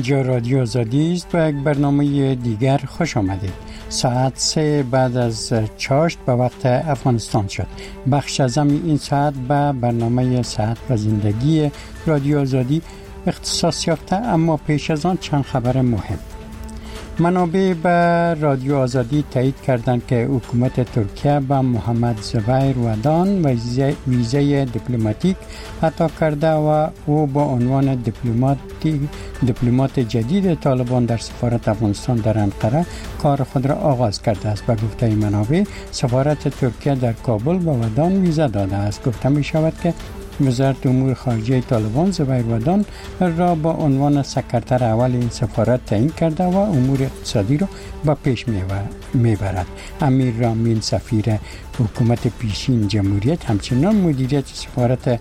اینجا رادیو آزادی است و یک برنامه دیگر خوش آمدید. ساعت 3 بعد از چاشت به وقت افغانستان شد. بخش از این ساعت به برنامه صحت و زندگی رادیو آزادی اختصاص یافته، اما پیش از آن چند خبر مهم. منابع به رادیو آزادی تایید کردند که حکومت ترکیه به محمد زبیر ودان ویزای دیپلماتیک عطا کرده و او با عنوان دیپلمات جدید طالبان در سفارت افغانستان در انقره کار خود را آغاز کرده است. به گفته منابع سفارت ترکیه در کابل به ودان ویزا داده است. گفته می شود که وزارت امور خارجه طالبان زبیر ودان را با عنوان سکرتر اول این سفارت تعیین کرده و امور اقتصادی را به پیش میبرد. امیر رامین سفیر حکومت پیشین جمهوریت همچنان مدیریت سفارت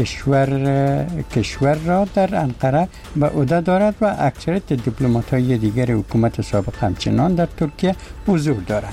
کشور را در انقره به عهده دارد و اکثریت دیپلمات‌های دیگر حکومت سابق همچنان در ترکیه حضور دارند.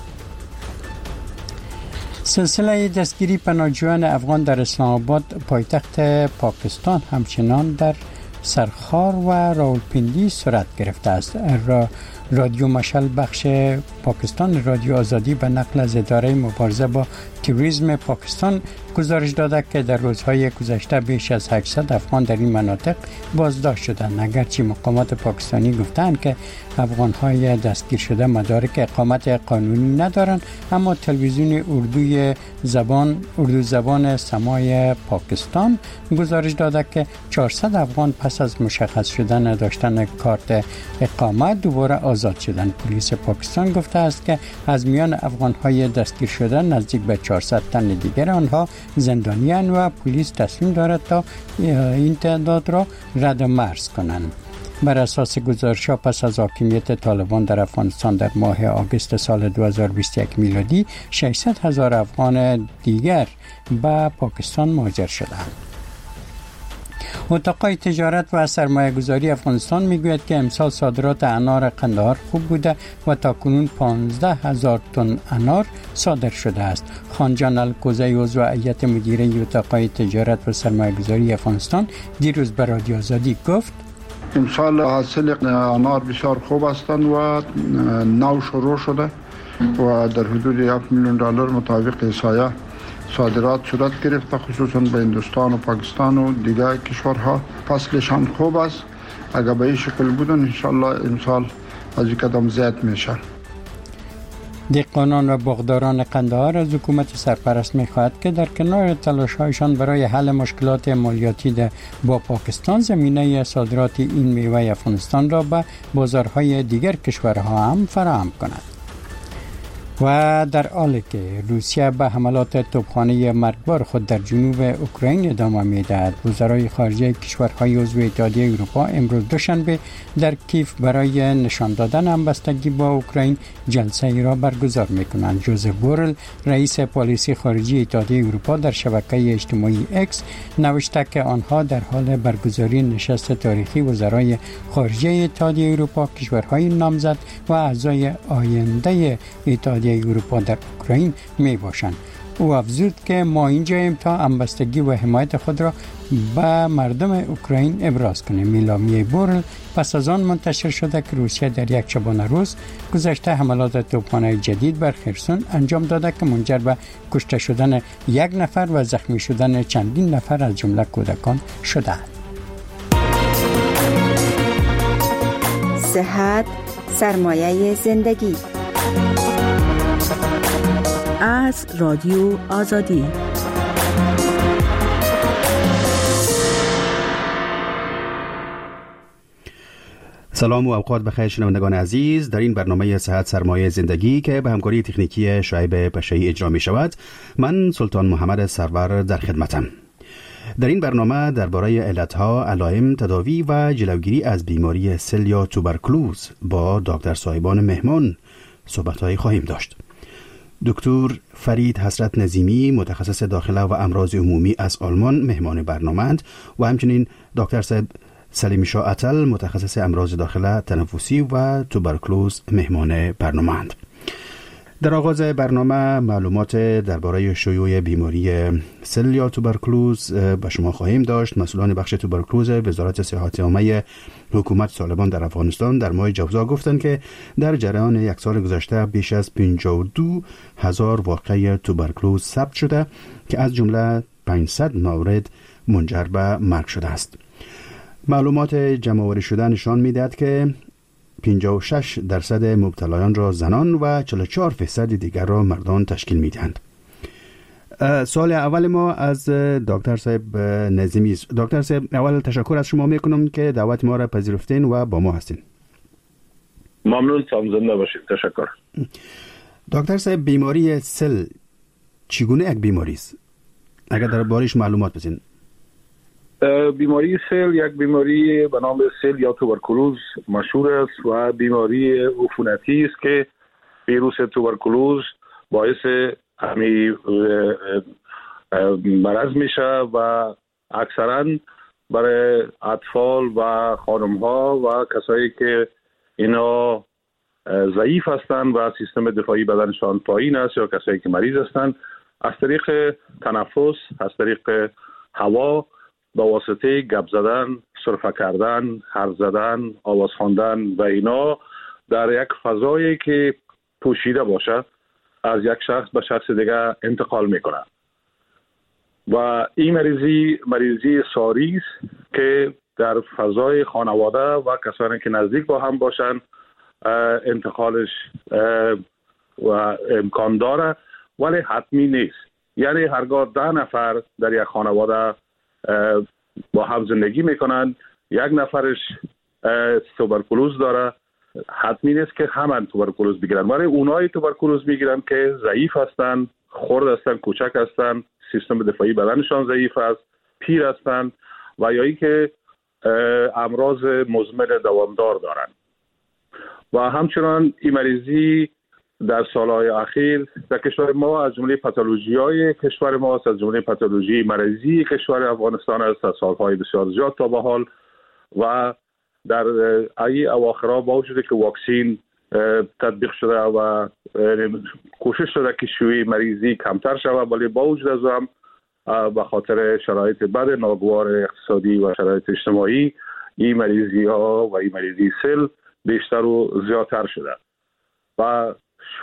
سلسله دستگیری پناهجویان افغان در اسلام آباد پایتخت پاکستان همچنان در سرخار و راولپنڈی صورت گرفته است. رادیو مشعل بخش پاکستان رادیو آزادی به نقل از اداره مبارزه با تروریسم پاکستان گزارش داده که در روزهای گذشته بیش از 800 افغان در این مناطق بازداشت شدند. اگرچه مقامات پاکستانی گفتند که افغان‌های دستگیر شده مدارک اقامت قانونی ندارند، اما تلویزیون اردو زبان سماع پاکستان گزارش داده که 400 افغان پس از مشخص شدن داشتن کارت اقامت دوباره آزاد شدند. پلیس پاکستان گفته است که از میان افغان‌های دستگیر شده نزدیک به 400 تن دیگر آنها زندانیان و پلیس تصمیم دارد تا این تعداد را رد و مرز کنند. بر اساس گزارش‌ها پس از حاکمیت طالبان در افغانستان در ماه آگوست سال 2021 میلادی 600,000 افغان دیگر به پاکستان مهاجر شدند. اتاقای تجارت و سرمایه گذاری افغانستان میگوید که امسال صادرات انار قندهار خوب بوده و تاکنون 15,000 تن انار صادر شده است. خانجان الکوزی عضو هیئت مدیره اتاقای تجارت و سرمایه گذاری افغانستان دیروز به رادیو آزادی گفت امسال حاصل انار بسیار خوب هستند و نو شروع شده و در حدود 7 میلیون دلار مطابق احصایه صادرات صورت گرفته، خصوصا به هندوستان و پاکستان و دیگر کشورها. فصلشان خوب است. اگر به این شکل بودن انشالله امسال از این قدم زیاد میشه. دهقانان و باغداران قندهار از حکومت سرپرست می‌خواهد که در کنار تلاش‌هایشان برای حل مشکلات مالیاتی با پاکستان زمینه صادرات این میوه افغانستان را به بازارهای دیگر کشورها هم فراهم کند. و در حالی که روسیه به حملات توپخانه مرگبار خود در جنوب اوکراین ادامه می‌دهد، وزرای خارجه کشورهای عضو اتحادیه اروپا امروز دوشنبه در کیف برای نشان دادن همبستگی با اوکراین جلسه‌ای را برگزار می‌کنند. جوزف بورل رئیس پالیسی خارجی اتحادیه اروپا در شبکه اجتماعی اکس نوشته که آنها در حال برگزاری نشست تاریخی وزرای خارجه اتحادیه اروپا، کشورهای نامزد و اعضای آینده اتحادیه اروپا در اوکراین می باشند. او افزود که ما اینجاییم تا همبستگی و حمایت خود را به مردم اوکراین ابراز کنیم. اعلامیه بورل پس از آن منتشر شده که روسیه در یک شبانه روز گذشته حملات توپخانه جدید بر خرسون انجام داده که منجر به کشته شدن 1 نفر و زخمی شدن چندین نفر از جمله کودکان شده. صحت سرمایه زندگی از رادیو آزادی. سلام و اوقات بخیر شنوندگان عزیز. در این برنامه صحت سرمایه زندگی که به همکاری تکنیکی شعیب پشایی اجرا می شود، من سلطان محمد سرور در خدمتم. در این برنامه درباره علتها، علائم، تداوی و جلوگیری از بیماری سل یا توبرکلوز با دکتر صاحبان مهمان صحبت‌هایی خواهیم داشت. دکتر فرید حسرت نظیمی متخصص داخله و امراض عمومی از آلمان مهمان برنامه‌اند و همچنین دکتر صاحب سلیم شاه عطل متخصص امراض داخله تنفسی و توبرکلوز مهمان برنامه‌اند. در آغاز برنامه معلومات درباره شیوع بیماری سل یا توبرکلوز به شما خواهیم داشت. مسئولان بخش توبرکلوز وزارت صحت عامه حکومت طالبان در افغانستان در ماه جوزا گفتند که در جریان یک سال گذشته بیش از 52,000 واقعه توبرکلوز ثبت شده که از جمله 500 مورد منجر به مرگ شده است. معلومات جمع‌آوری شده نشان می‌دهد که 56% مبتلایان را زنان و 44% دیگر را مردان تشکیل می‌دهند. سوال اول ما از دکتر صاحب نظیمی است. دکتر صاحب، اول تشکر از شما میکنم که دعوت ما را پذیرفتین و با ما هستین. ممنون، زنده باشید. تشکر. دکتر صاحب، بیماری سل چگونه یک بیماری است؟ اگر در بارش معلومات بدین. بیماری سل یک بیماری به نام سل یا توبرکلوز مشهور است و بیماری عفونتی است که ویروس توبرکلوز باعث مرض میشه و اکثرا برای اطفال و خانم ها و کسایی که اینا ضعیف هستند و سیستم دفاعی بدنشان پایین است یا کسایی که مریض هستند، از طریق تنفس، از طریق هوا، با واسطه گپ زدن، سرفه کردن، حرف زدن، آواز خواندن و اینا در یک فضایی که پوشیده باشه از یک شخص به شخص دیگه انتقال میکنه و این مریضی ساری است که در فضای خانواده و کسانی که نزدیک با هم باشن انتقالش و امکان داره، ولی حتمی نیست. یعنی هرگاه 10 نفر در یک خانواده با هم زندگی میکنن، یک نفرش توبرکلوز داره، حتمی نیست که همه توبرکلوز بگیرن، ولی اونایی توبرکلوز میگیرن که ضعیف هستن، خرد هستن، کوچک هستن، سیستم دفاعی بدنشان ضعیف است، پیر هستن و یا ای که امراض مزمن دوامدار دارن. و همچنان این مریضی در سالهای اخیر در کشور ما از جمله پاتولوژی‌های کشور ما است، از جمله پاتولوژی مریضی کشور افغانستان است از سالهای بسیار زیاد تا به حال و در ای اواخرها با وجود که واکسین تطبیق شده و کوشش شده که شیوع مریضی کمتر شود، ولی با وجود از هم به خاطر شرایط بد ناگوار اقتصادی و شرایط اجتماعی این مریضی ها و این مریضی سل بیشتر و زیادتر شده و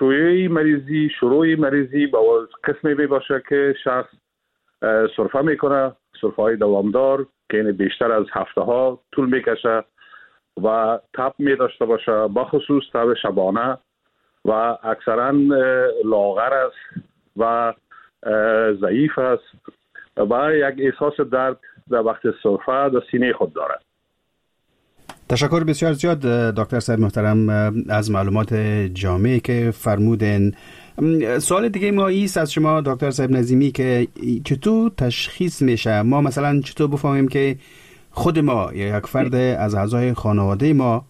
شروع مریضی با قسمی می باشه که شخص سرفه میکنه، سرفه های دوامدار که این بیشتر از هفته ها طول میکشه و تب می داشته باشه، بخصوص تب شبانه و اکثرا لاغر است و ضعیف است و یک احساس درد در وقت سرفه در سینه خود دارد. تشکر بسیار زیاد دکتر صاحب محترم از معلومات جامعی که فرمودن. سوال دیگه ما ایست از شما دکتر صاحب نظیمی که چطور تشخیص میشه، ما مثلا چطور بفهمیم که خود ما یا یک فرد از اعضای خانواده ما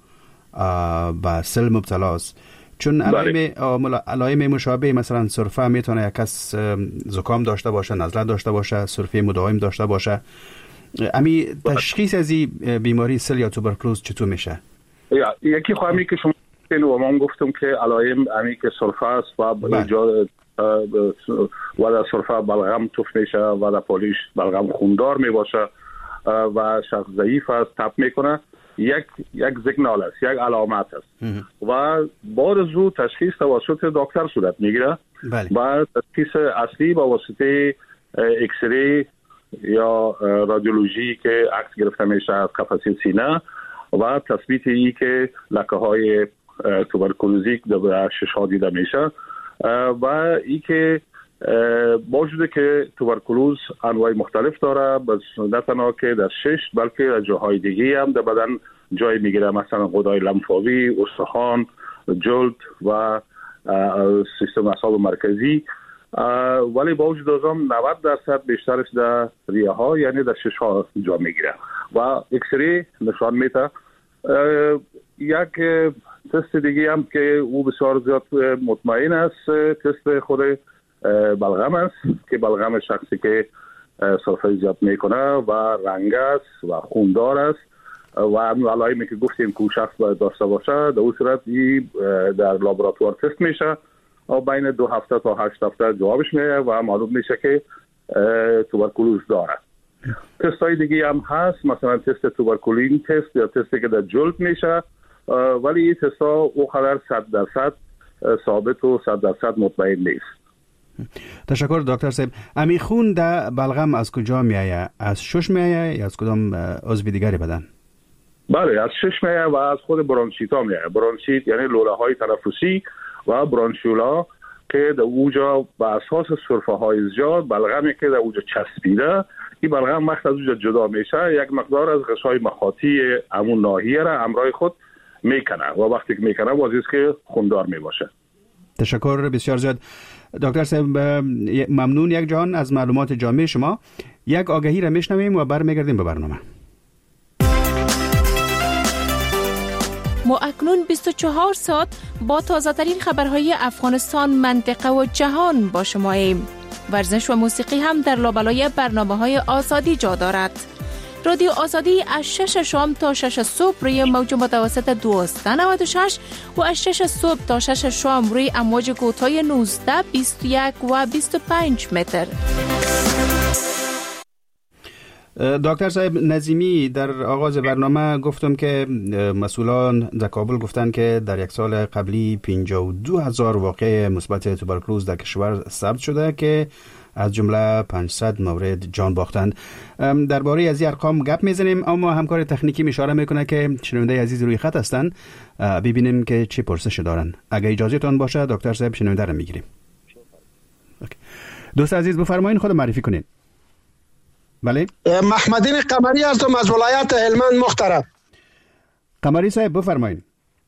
به سل مبتلاست؟ چون علائم مشابه مثلا سرفه میتونه یک کس زکام داشته باشه، نزله داشته باشه، سرفه مداوم داشته باشه. امی تشخیص از این بیماری سل یا توبرکلوز چطور میشه؟ یکی خواهمی که شما و من گفتم که علائم امی که سرفه است و در سرفه بلغم توف میشه و در پالیش بلغم خوندار میباشه و شخص ضعیف است، تب میکنه، یک سیگنال است، یک علامت است و بعد از او تشخیص توسط دکتر صورت میگیره و تشخیص اصلی با واسطه اکسری یا رادیولوژی که عکس گرفته میشه از قفسه سینه و تثبیت ای که لکه های توبرکلوزیک در شش ها دیده میشه و ای که موجوده که توبرکلوز انواع مختلف داره، نه تنها که در شش بلکه در جاهای دیگه هم در بدن جای میگیره، مثلا غدای لمفاوی، استخوان، جلد و سیستم اعصاب مرکزی، ولی با وجود از هم 90% بیشترش در ریه ها یعنی در شش ها جا میگیره و اکسری نشان میده. یک تست دیگه هم که او بسیار زیاد مطمئن است تست خود بلغم است که بلغم شخصی که سرفه زیاد میکنه و رنگ است و خوندار است و علائمی که گفتیم که شخص باید داشته باشه، در اون صورت در لابراتوار تست میشه بین 2 هفته تا 8 هفته جوابش میاد و معلوم میشه که توبرکولوز داره. تستای دیگه هم هست، مثلا تست توبرکولین تست یا تستی که در جلد میشه، ولی این تستا او خبر 100% ثابت و 100% مطمئن نیست. تشکر دکتر صاحب. امی خون در بلغم از کجا میایه؟ از شش میایه یا از کدام عضو دیگری بدن؟ بله، از شش میایه و از خود برانشیت ها میایه. برانشیت یعنی لوله های تنفسی و برانشولا که در اوجا به اساس سرفه های زیاد بلغمی که در اوجا چسبیده، این بلغم وقت از اوجا جدا میشه، یک مقدار از غشای مخاطی امون ناحیه را امرای خود میکنه و وقتی که میکنه واضحه که خوندار میباشه. تشکر بسیار زیاد دکتر صاحب، ممنون یک جان از معلومات جامع شما. یک آگهی را میشنویم و برمیگردیم به برنامه. ما اکنون 24 ساعت با تازه ترین خبرهای افغانستان، منطقه و جهان با شماییم. ورزش و موسیقی هم در لابلای برنامه‌های آزادی جا دارد. رادیو آزادی از 6 شام تا 6 صبح روی موج متوسط 1296 و از 6 صبح تا 6 شام روی امواج کوتاه 19، 21 و 25 متر. دکتر صاحب نظیمی، در آغاز برنامه گفتم که مسئولان در کابل گفتن که در یک سال قبلی 52,000 واقع مثبت توبرکلوز در کشور ثبت شده که از جمله 500 مورد جان باختند. درباره از این ارقام گپ میزنیم، اما همکار تکنیکی اشاره میکنه که شنونده عزیز روی خط هستن. ببینیم که چه پرسش دارن. اگه اجازه تان باشه دکتر صاحب شنونده رو میگیریم. دوست عزیز بفرمایید، خود معرفی کنین. بله، محمدین قمری هستم از ولایت هلمند محترم. قمری صاحب بفرمایید.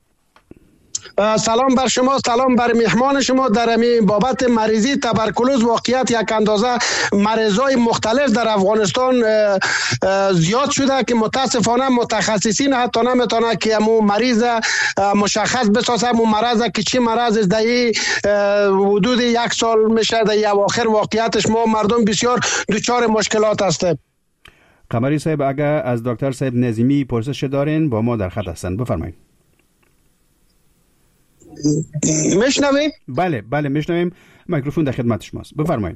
سلام بر شما، سلام بر مهمان شما. در امی بابت مریضی توبرکلوز واقعیت یک اندازه مریضای مختلف در افغانستان زیاد شده که متاسفانه متخصصین حتی نمیتونه که امو مریض مشخص بسازه امو مرض که چی مرض است. در حدود 1 سال میشه در اواخر واقعیتش ما مردم بسیار دچار مشکلات هستیم. قمری صاحب اگر از دکتر صاحب نظیمی پرسش دارین با ما در خط هستن، بفرمایید. میشنویم؟ بله میشنویم، میکروفون در خدمت شماست، بفرمایید.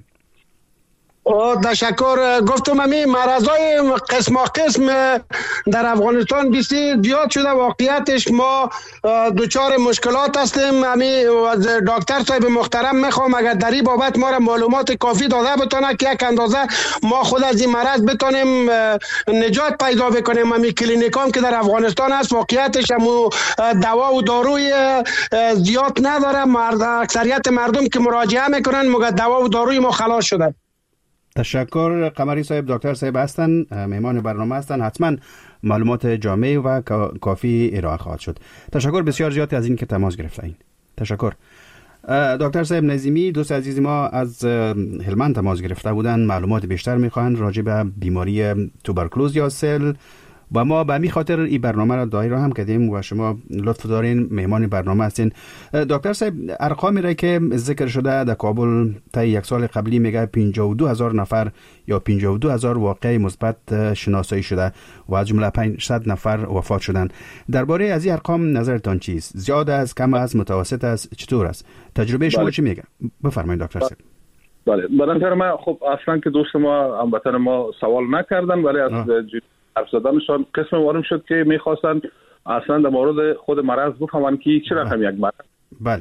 تشکر. گفتم امی مرضای قسم در افغانستان بسیار زیاد شده. واقعیتش ما دوچار مشکلات هستیم. امی دکتر صاحب محترم میخوام اگر در این بابت ما را معلومات کافی داده بتونه که یک اندازه ما خود از این مرض بتونیم نجات پیدا بکنیم. امی کلینیکام که در افغانستان هست واقعیتش همو دوا و داروی زیاد نداره. اکثریت مردم که مراجعه میکنن مگه دوا و داروی ما خلاص شده. تشکر قمری صاحب. دکتر صاحب هستن، مهمان برنامه هستن، حتما معلومات جامع و کافی ارائه خواهد شد. تشکر بسیار زیاد از این که تماس گرفتین. تشکر. دکتر صاحب نظیمی، دوست عزیز ما از هلمند تماس گرفته بودن، معلومات بیشتر میخوان راجع به بیماری توبرکلوز یا سل و ما به همین خاطر این برنامه را دایر هم کردیم و شما لطف دارین مهمان برنامه هستین. دکتر صاحب ارقامی را که ذکر شده در کابل تا 1 سال قبلی میگه 52,000 نفر یا 52,000 واقع مثبت شناسایی شده و از جمله 500 نفر وفات شدند. درباره از این ارقام نظرتان چیست؟ زیاد است، کم است، متوسط است، چطور است؟ تجربه شما چی میگه؟ بفرمایید دکتر صاحب. بله، به نظر من خب اصلا که دوست ما هموطن ما سوال نکردن، ولی از حرف زدنشان قسم معلوم شد که میخواستن اصلا در مورد خود مرض بفهمن که چه رقم یک مرض. بله،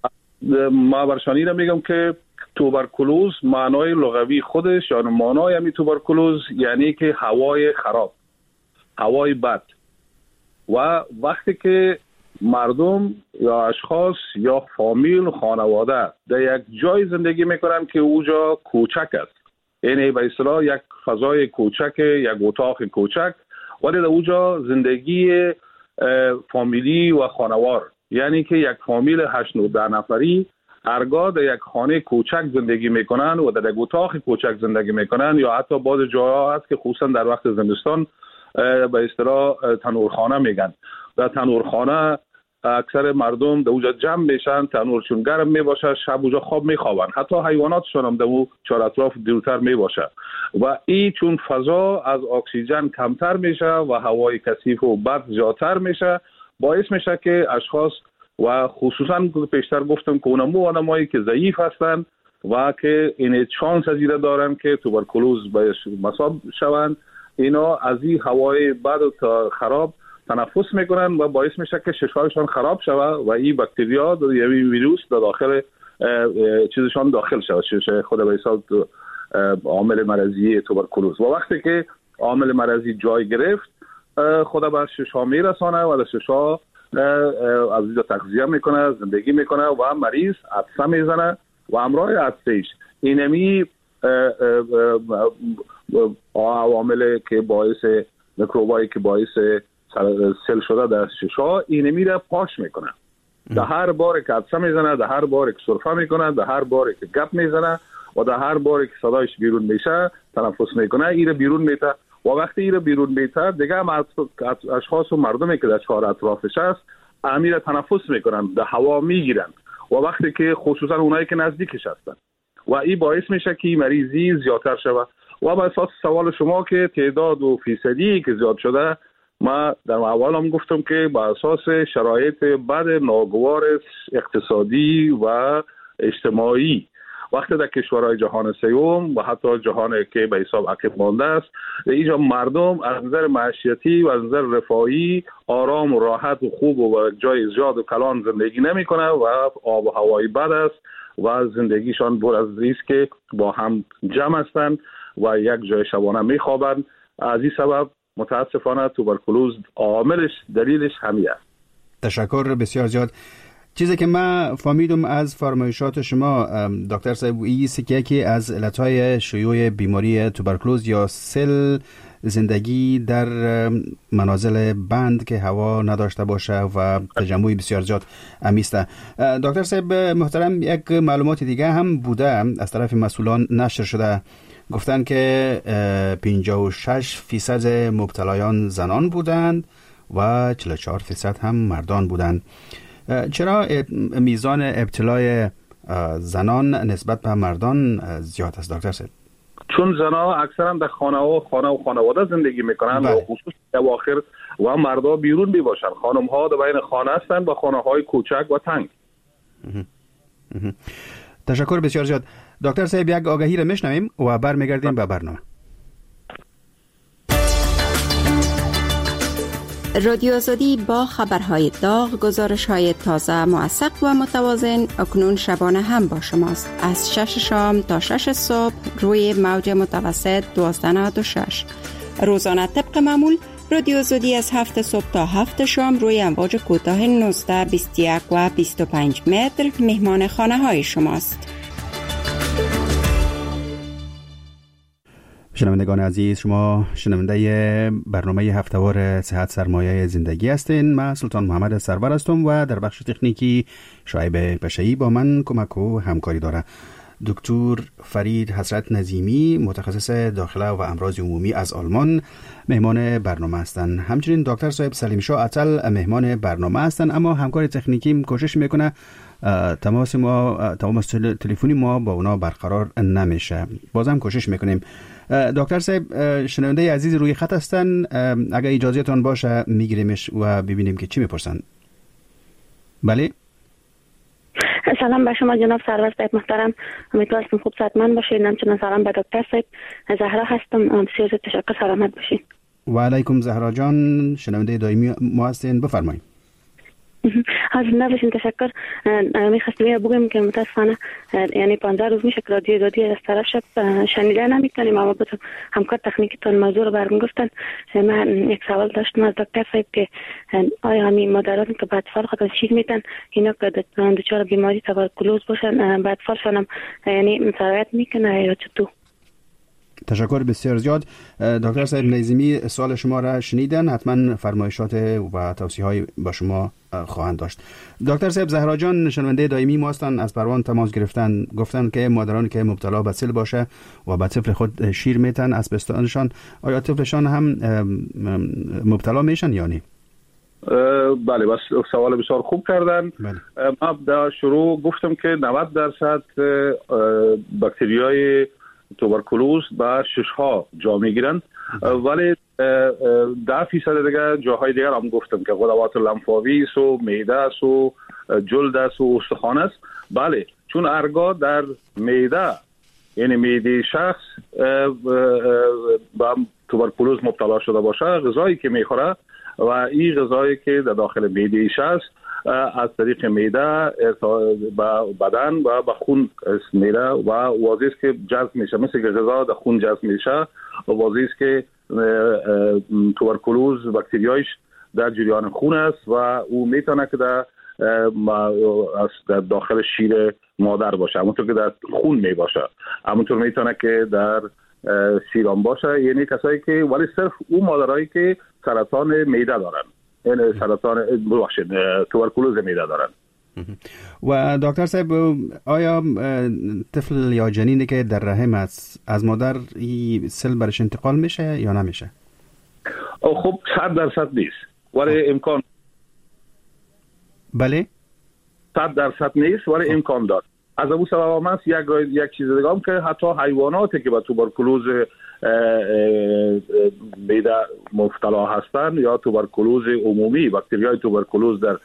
ما برشانی را میگم که توبرکلوز معنای لغوی خودش یا معنای همین توبرکلوز یعنی که هوای خراب، هوای بد. و وقتی که مردم یا اشخاص یا فامیل خانواده در یک جای زندگی میکنن که اوجا کوچک است، یعنی به اصطلاح یک فضای کوچک، یک اتاق کوچک، ولی در اوجا زندگی فامیلی و خانوار، یعنی که یک فامیل 8-9 نفری هرگاه در یک خانه کوچک زندگی میکنن و در یک اتاق کوچک زندگی میکنن، یا حتی بعض جاها هست که خصوصا در وقت زمستان به اصطلاح تنورخانه میگن. در تنورخانه اکثر مردم در اونجا جمع میشن، تنور چون گرم میباشه، شب اونجا خواب میخوابن، حتی حیواناتشون هم در اون چهار اطراف دورتر میباشه و این چون فضا از اکسیژن کمتر میشه و هوای کثیف و بد زیادتر میشه، باعث میشه که اشخاص و خصوصا پیشتر گفتم که اونمو آدمایی که ضعیف هستند و که این چانس از ایره دارن که توبرکولوز باید مصاب شوند، اینا از این هوای بد و خراب تنفس میکنن و باعث میشه که ششهایشان خراب شود و این باکتریا یا ویروس در داخل چیزشان داخل شود، خود به حساب عامل مرضی توبرکولوز. و وقتی که عامل مرضی جای گرفت خود به ششها میرسانه و در ششها از اینجا تغذیه میکنه، زندگی میکنه و مریض عطسه میزنه و همراه عطسه‌اش اینمی عوامل که باعث میکروبایی که باعث سل شده در ششها اینمی را پاش میکنه. در هر بار که عطسه میزنه، در هر بار که سرفه میکنه، در هر بار که گپ میزنه و در هر بار که صدایش بیرون میشه تنفس میکنه، ایره بیرون میته و وقتی ایره بیرون میته دیگه هم اشخاص و مردمی که در چهار اطرافش هست امیر تنفس میکنن، در هوا میگیرن و وقتی که خصوصا اونایی که نزدیکش هستن و این باعث میشه که مریضی زیادتر شود. و به اساس سوال شما که تعداد و فیصدی که زیاد شده، ما در اول هم گفتم که با اساس شرایط بد ناگوار اقتصادی و اجتماعی وقتی در کشورهای جهان سوم و حتی جهان که به حساب عقب مانده است اینجا مردم از نظر معیشتی و از نظر رفاهی آرام و راحت و خوب و جای زیاد و کلان زندگی نمیکنه و آب و هوای بد است و زندگیشان پر از ریسک که با هم جمع هستند و یک جای شبانه میخوابند. از این سبب متاسفانه توبرکولوز عاملش دلیلش همین است. تشکر بسیار زیاد. چیزی که من فهمیدم از فرمایشات شما دکتر صاحب ایست که یکی از علتهای شیوع بیماری توبرکولوز یا سل زندگی در منازل بند که هوا نداشته باشه و تجمع بسیار زیاد امیسته. دکتر صاحب محترم، یک معلومات دیگه هم بوده از طرف مسئولان نشر شده، گفتن که 56% مبتلایان زنان بودند و 44% هم مردان بودند. چرا میزان ابتلای زنان نسبت به مردان زیاد است دکتر صاحب؟ چون زنها اکثرا در خانه و خانواده زندگی میکنن و خصوص اواخر و مردا بیرون میباشن. خانم ها در بین خانه هستن با خانه های کوچک و تنگ. تشکر بسیار زیاد. دکتر صاحب یک آگهی را میشنویم و برمیگردیم به برنامه. رادیو آزادی با خبرهای داغ، گزارش‌های تازه، موثق و متوازن اکنون شبانه هم با شماست. از 6 شام تا 6 صبح روی موج متوسط 1296. روزانه طبق معمول رادیو آزادی از 7 صبح تا 7 شام روی امواج کوتاه 19، 21 و 25 متر مهمان خانه‌های شماست. شنوندگان عزیز، شما شنونده برنامه هفتهوار صحت سرمایه زندگی هستین. من سلطان محمد سرور هستم و در بخش تکنیکی شعیب پشه‌ای با من کمک و همکاری داره. دکتر فرید حسرت نظیمی متخصص داخله و امراض عمومی از آلمان مهمان برنامه هستند. همچنین دکتر صاحب سلیم شاه عطل مهمان برنامه هستند، اما همکار تکنیکی کوشش میکنه تماس تلفنی ما با اونا برقرار نمیشه. بازم کوشش میکنیم. دکتر صاحب شنونده عزیز روی خط هستن، اگر اجازهتون باشه میگیریمش و ببینیم که چی میپرسن. بله. سلام به شما جناب سرور صاحب محترم، امیدوارم خوب صحتمند باشید. همچنین سلام به دکتر صاحب. زهرا هستم، بسیار تشکر، سلامت باشید. و علیکم زهرا جان، شنونده دائمی ما هستین، بفرمایید. از نباشین تشکر. میخواستم بگم که متاسفانه یعنی 15 روز میشه که رادیو آزادی از طرف شب شنیده نمیتونیم، اما بتون همکار تکنیکتون موضوع رو برام گفتن. من یک سوال داشتم از دکتر صاحب که آیا همین مادرانی که بعد فال خود شیر میتن اینا که دچار بیماری توبرکولوز باشن بعد فالشون یعنی سرایت میکنه یا چطور؟ تشکر بسیار زیاد. دکتر صاحب نظیمی سوال شما را شنیدن، حتما فرمایشات و توصیه‌های با شما خواهند داشت. دکتر صاحب زهرا جان شنونده دائمی ما هستند، از پروان تماس گرفتن، گفتن که مادرانی که مبتلا به سل باشه و به طفل خود شیر میتن از پستانشان، آیا طفلشان هم مبتلا میشن یا نه؟ بله، بس سوال بسیار خوب کردن. ما در شروع گفتم که 90% باکتریای توبرکولوز با ششها جا میگیرند، ولی 10% دیگه جاهای دیگر هم گفتم که غدوات لنفاوی و معده و جلد است و استخوان است. بله، چون ارگا در معده، یعنی معده شخص با توبرکولوز مبتلا شده باشه، غذایی که میخوره و این غذایی که در داخل معده شخص از طریق معده به بدن و به خون میره و واضح است که جذب میشه، مثل که غذا در خون جذب میشه، واضح است که توبرکولوز باکتریایش در جریان خون است و او میتونه که در داخل شیر مادر باشه، همونطور که در خون می باشه، همونطور میتونه که در سیران باشه. یعنی کسایی که ولی صرف اون مادرایی که سرطان معده دارن، یعنی سرطان توبرکولوز معده دارن. و دکتر صاحب، آیا طفل یا جنینی که در رحم است از مادر این سل برش انتقال میشه یا نمیشه؟ خب 100% نیست، ولی امکان. بله 100% نیست ولی امکان داره. از اون سبب هم هست یک چیز دیگه هم که حتی حیواناتی که با توبرکولوز معده مبتلا هستند یا توبرکولوز عمومی، باکتریای توبرکولوز در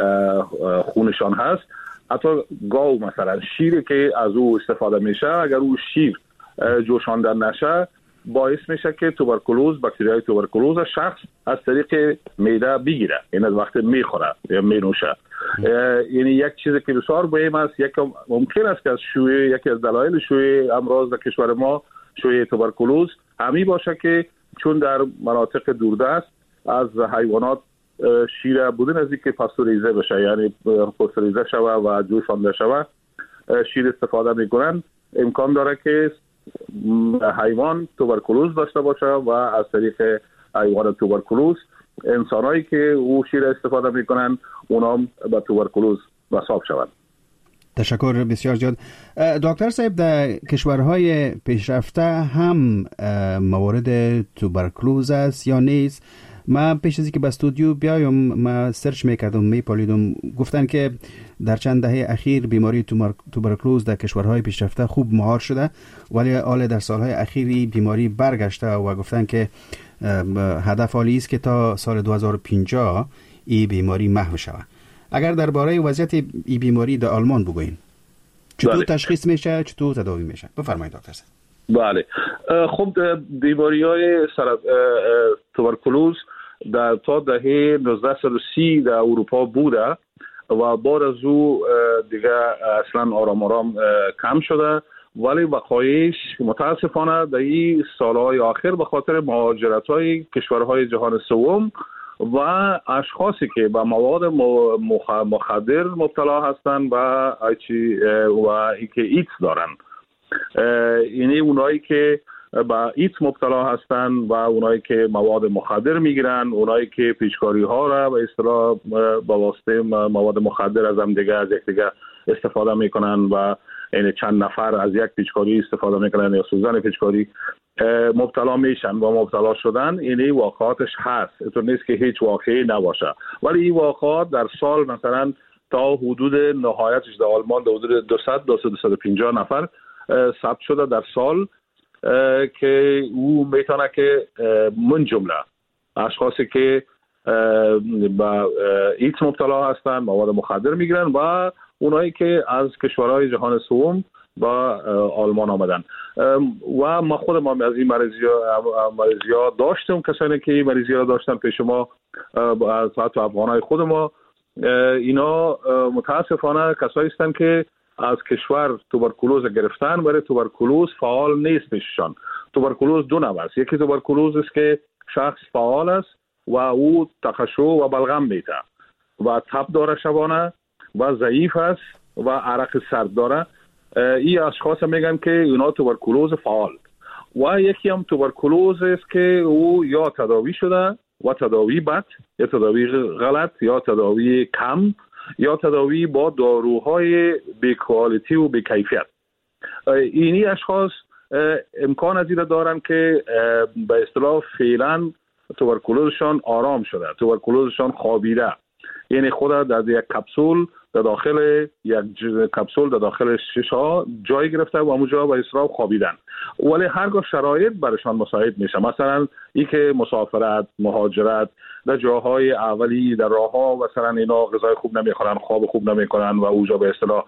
خونشان هست، حتی گاو مثلا شیری که از او استفاده میشه، اگر او شیر جوشانده نشه باعث میشه که توبرکولوز، باکتریای توبرکولوز شخص از طریق معده بگیره، این از وقت میخوره یا مینوشه. یعنی یک چیزی که بسیار مهم است، یک ممکن است که از شیوع، یکی از دلایل شیوع امراض در کشور ما شیوع توبرکولوز همی باشه که چون در مناطق دوردست از حیوانات شیر بودن از اینکه پاستوریزه بشه، یعنی پاستوریزه شوه و جوشانده شوه، شیر استفاده میکنن، امکان داره که حیوان توبرکولوز داشته باشه و از طریق حیوان توبرکولوز انسانایی که او شیر استفاده میکنن اونا با توبرکولوز مصاب شوند. تشکر بسیار زیاد. دکتر صاحب، در کشورهای پیشرفته هم موارد توبرکولوز است یا نیست؟ من پیش از اینکه به استودیو بیایم من سرچ میکردم، میپالیدم، گفتن که در چند دهه اخیر بیماری توبرکولوز در کشورهای پیشرفته خوب مهار شده، ولی حال در سالهای اخیری بیماری برگشته و گفتن که هدف عالی است که تا سال 2050 این بیماری محو شود. اگر درباره وضعیت این بیماری در آلمان بگوین، چطور تشخیص میشه، چطور تداوی میشه؟ بفرمایید دکتر صاحب. بله، خب بیماری‌های توبرکولوز در تا دهه 1930 در اروپا بوده و بعد از او دیگه اصلا آرام کم شده، ولی وقایعش متاسفانه در این سالهای آخر به خاطر مهاجرت‌های کشورهای جهان سوم و اشخاصی که به مواد مخدر مبتلا هستند و اینکه ایدز دارن، یعنی اونایی که با ایدز مبتلا هستند و اونایی که مواد مخدر میگیرن، اونایی که پیچکاری ها را به اصطلاح با واسطه مواد مخدر از هم دیگه از یکدیگه استفاده میکنن و یعنی چند نفر از یک پیچکاری استفاده میکنن یا سوزن پیچکاری مبتلا میشن و مبتلا شدن. یعنی واقعاتش هست، اینطور نیست که هیچ واقعی نباشه، ولی این واقعات در سال مثلا تا حدود نهایتش در آلمان در حدود 200-250 نفر ثبت شده در سال که او میتونه که من جمله اشخاصی که با ایدز مبتلا هستن، مواد مخدر میگیرن و اونایی که از کشورهای جهان سوم با آلمان آمدن. و ما خودم از این مریضی ها داشتم، کسانی که این مریضی ها داشتن پیش ما از حتی افغانهای خود ما، اینا متاسفانه کسایی هستند که از کشور توبرکولوز گرفتن، برای توبرکولوز فعال نیست پیششان. توبرکولوز دو نوع است، یکی توبرکولوز است که شخص فعال است و او تقشع و بلغم میته و تب داره شبانه و ضعیف است و عرق سرد داره، این اشخاص میگن که اینا توبرکولوز فعال. و یکی هم توبرکولوز است که او یا تداوی شده و تداوی بد یا تداوی غلط یا تداوی کم یا تداوی با داروهای بی‌کوالیتی و بی‌کیفیت. اینی اشخاص امکان از این دارن که به اصطلاح فعلا توبرکولوزشان آرام شده، توبرکولوزشان خوابیده، یعنی خود در یک کپسول در داخل یک کپسول در داخل شش ها جای گرفته و اونجا به اصطلاح خوابیدن، ولی هرگاه شرایط برشان مساعد میشه، مثلا ای که مسافرت، مهاجرت در جاهای اولی در راه ها مثلا اینا غذای خوب نمیخورن، خواب خوب نمیکنن و اونجا به اصطلاح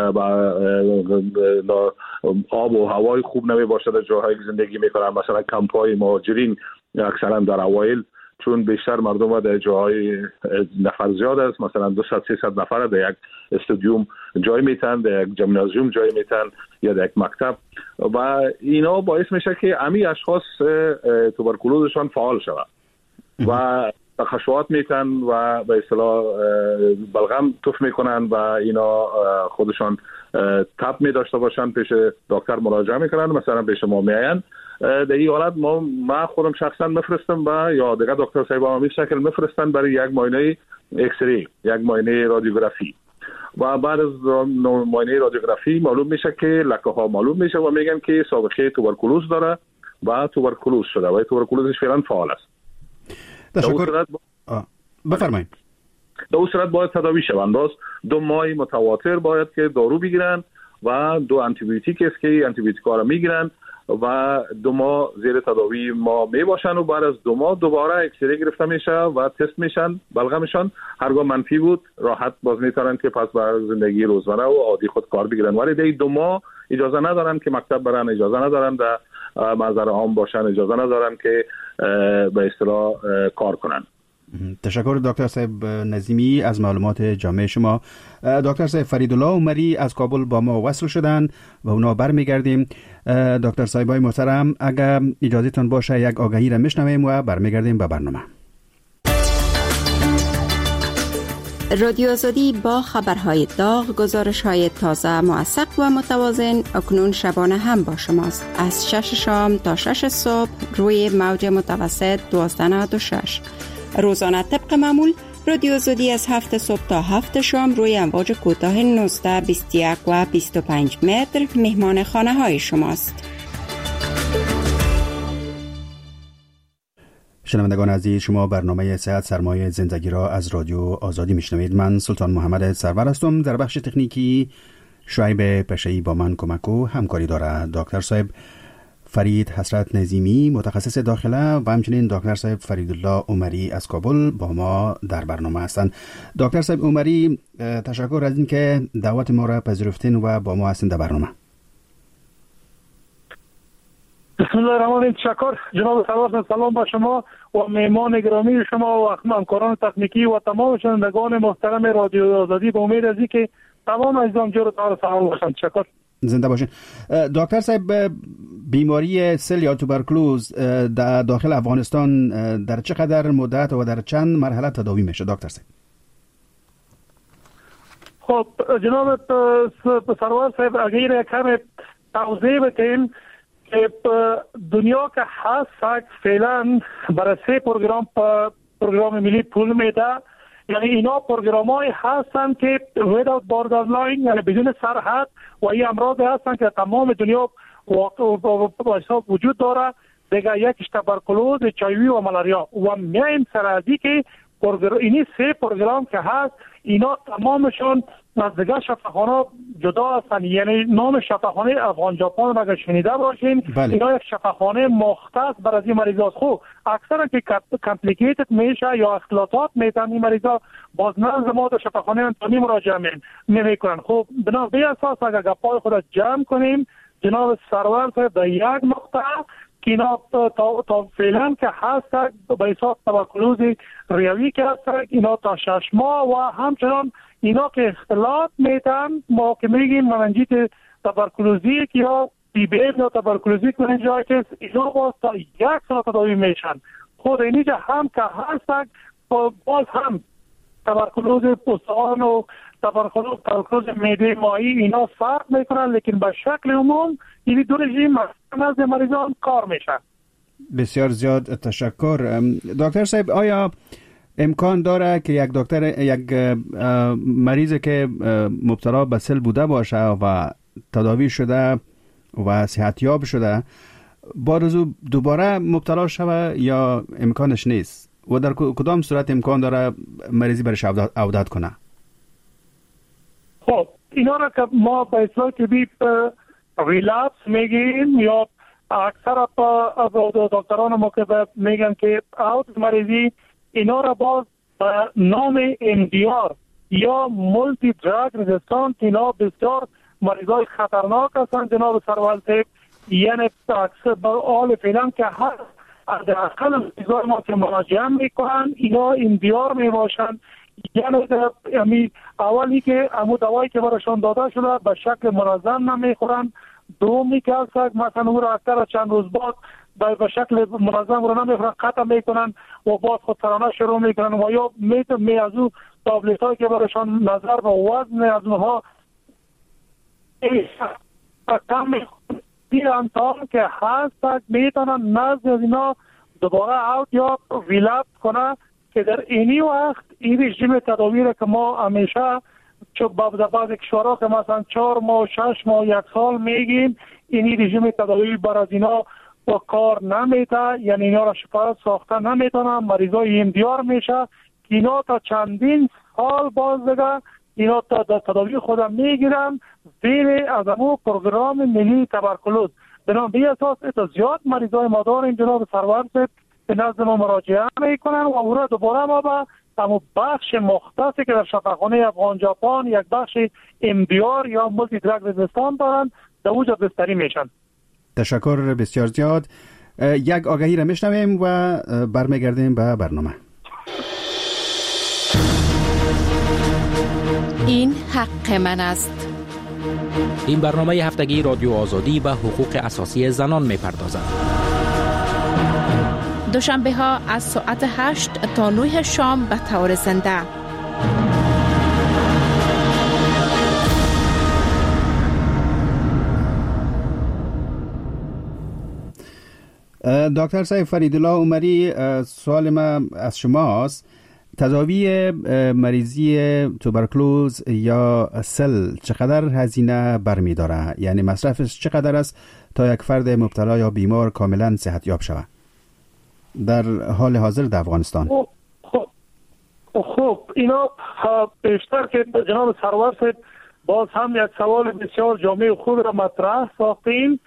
آب و هوای خوب نمی باشه در جاهایی که زندگی میکنن، مثلا کمپ‌های مهاجرین اکثرا در اوایل چون بیشتر مردم در جاهای نفر زیاد است، مثلا 200-300 نفر در یک استادیوم جای میتن، در یک جیمنازیوم جای میتن یا در یک مکتب و اینا باعث میشه که امی اشخاص توبرکولوزشان فعال شود و تخشوات میتن و به اصطلاح بلغم توف میکنن و اینا خودشان تب می داشته باشن، پیش دکتر مراجعه میکنن، مثلا پیش ما میاین. در این حالت ما خودم شخصا میفرستم و یا دیگه دکتر صاحب هم این شکل میفرستن برای یک معاینه اکسری، یک معاینه رادیوگرافی و بعد از معاینه رادیوگرافی معلوم میشه که لکه ها معلوم میشه و میگن که سابقه توبرکولوز داره و توبرکولوز شده و توبرکولوزش فعلا فعال است. تشکر. بفرمایید. در اون صورت باید تداوی شوند. راست 2 ماه متواتر باید که دارو بگیرن و 2 آنتی بیوتیک است که آنتی بیوتیکا را میگیرن و 2 ماه زیر تداوی ما می باشن و بعد از 2 ماه دوباره اکسری گرفته میشه و تست میشن، بلغمشان هرگاه منفی بود راحت باز میتونن که پس بر زندگی روزمره و عادی خود کار بگیرن، ولی در 2 ماه اجازه ندارن که مکتب برن، اجازه ندارن در منظر عام باشن، اجازه ندارن که به اصطلاح کار کنن. تشکر دکتر صاحب نظیمی از معلومات جامع شما. دکتر صاحب فریدالله عمری از کابل با ما وصل شدن و اونا برمیگردیم. دکتر صاحبای محترم اگر اجازهتون باشه یک آگهی را میشنویم و برمیگردیم به برنامه. رادیو آزادی با خبرهای داغ، گزارش‌های تازه، موثق و متوازن اکنون شبانه هم با شماست. از 6 شام تا 6 صبح روی موج متوسط 1296. روزانه طبق معمول رادیو آزادی از 7 صبح تا 7 شام روی امواج کوتاه 19، 21 و 25 متر مهمان خانه های شماست. شنوندگان عزیز، شما برنامه صحت سرمایه زندگی را از رادیو آزادی میشنوید. من سلطان محمد سرور هستم. در بخش تکنیکی شعیب پشه‌ای با من کمک و همکاری داره. دکتر صاحب فرید حسرت نظیمی متخصص داخله و همچنین دکتر صاحب فریدالله عمری از کابل با ما در برنامه هستند. دکتر صاحب عمری، تشکر از اینکه دعوت ما را پذیرفتین و با ما هستین در برنامه. بسم الله الرحمن الرحیم. تشکر جناب سرور، سلام با شما و مهمان گرامی شما و همکاران تکنیکی و تمام شنوندگان محترم رادیو آزادی. به امید از اینکه تمام عزیزان جور و سلام باشند. تشکر. زنده باشین. دکتر صاحب، بیماری سل یا توبرکلوز در داخل افغانستان در چقدر مدت و در چند مرحله تداوی میشه دکتر صاحب؟ خب جناب سرور صاحب، اگر کم توضیح بدیم که دنیا که هست فعلا برای 3 پروگرام ملی پول میده، یعنی اینا پروگرام های هستن که without borderline یعنی بدون سرحد و این امراض هستن که تمام دنیا وجود داره. دیگه یکیش تبرکلوز، HIV و ملاریا و میایم سرازی که اینی 3 پروگرام که هست اینا تمامشون از دیگه شفاخانه جدا هستن. یعنی نام شفاخانه افغان ژاپن را اگر شنیده باشین، اینا یک شفاخانه مختص برای این مریضات. خوب اکثرا که کامپلیکیتد میشه یا اختلاطات میتن این مریضا باز نزد ما در شفاخانه انتانی مراجعه نمیکنن. خب بنا به اساس اگر گپای خود جمع کنیم جناب سرور صاحب در یک نقطه که اینا تا فعلا که هست به حساب تبرکلوز ریوی که هست اینا تا 6 ماه و همچنان اینا که اختلاط میتن ما که میگیم مننجیت تبرکلوزی که یا TB یا تبرکلوزیک مننجایتس اینا باز تا 1 سال تداوی میشن. خود اینجا هم که هست باز هم تبرکلوز پوستان و تبرکلوز معده مایی اینا فرق میکنن، لیکن به شکل عموم این دو رژیم از مریضان کار میشن. بسیار زیاد تشکر. دکتر صاحب، آیا امکان داره که یک مریض که مبتلا به سل بوده باشه و تداوی شده و صحتیاب شده بعد از دوباره مبتلا شوه یا امکانش نیست و در کدام صورت امکان داره مریضی برش عودت کنه؟ خب اینا را که ما به اصطلاح طبی ریلپس میگیم یا اکثر دکتران ما که میگن که اوت مریضی، اینا را باز به نام MDR یا مولتی دراگ رزیستانس، اینا بسیار مریضای خطرناک هستند جناب سروال صاحب. یعنی اکثر به حال فعلا که هر از اقل مریضای ما که مراجعه میکنن اینا MDR میباشند. یعنی اولی که امو دوایی که براشان داده شده به شکل منظم نمیخورن، دومی که هست مثلا او را اکثر چند روز بعد به شکل منظم رو نمیخورن، قطع میکنن و بعد خودسرانه شروع میکنن و یا می از او تابلت هایی که براشان نظر به وزن از اونها کم میخورن تا که هست میتونن نزد از اینا دوباره اوت یا ریلپس کنه که در اینی وقت این رژیم تداوی را که ما همیشه چون بعض کشورها که مثلا 4 ماه 6 ماه 1 سال میگیم، اینی رژیم تداوی بر از اینا با کار نمیده، یعنی اینا را شفایت ساخته نمیتونن، مریضای MDR میشه که اینا تا چندین سال باز دیگه اینا تا تداوی خودم میگیرن زیر از امو پروگرام ملی تبرکلوز. بنابراین به اساس تا زیاد مریضای ما داریم جناب سرور صاحب به نزد ما مراجعه میکنن و او را دوباره ما به اما بخش مختصی که در شفاخانه افغان ژاپن یک بخش MDR یا مولتی دراگ رزیستانس دارن در اونجا بستری میشن. تشکر بسیار زیاد. یک آگهی را میشنویم و برمیگردیم به برنامه. این حق من است. این برنامه هفتگی رادیو آزادی به حقوق اساسی زنان میپردازد. دوشنبه ها از ساعت 8 تا 9 شام به طور زنده. دکتر صاحب فریدالله عمری، سوال ما از شماست. تداوی مریضی توبرکلوز یا سل چقدر هزینه برمی‌داره؟ یعنی مصرفش چقدر است تا یک فرد مبتلا یا بیمار کاملا صحتیاب شود در حال حاضر در افغانستان؟ خب اینا بیشتر که جناب سرور صاحب باز هم یک سوال بسیار جامع خود را مطرح ساختیم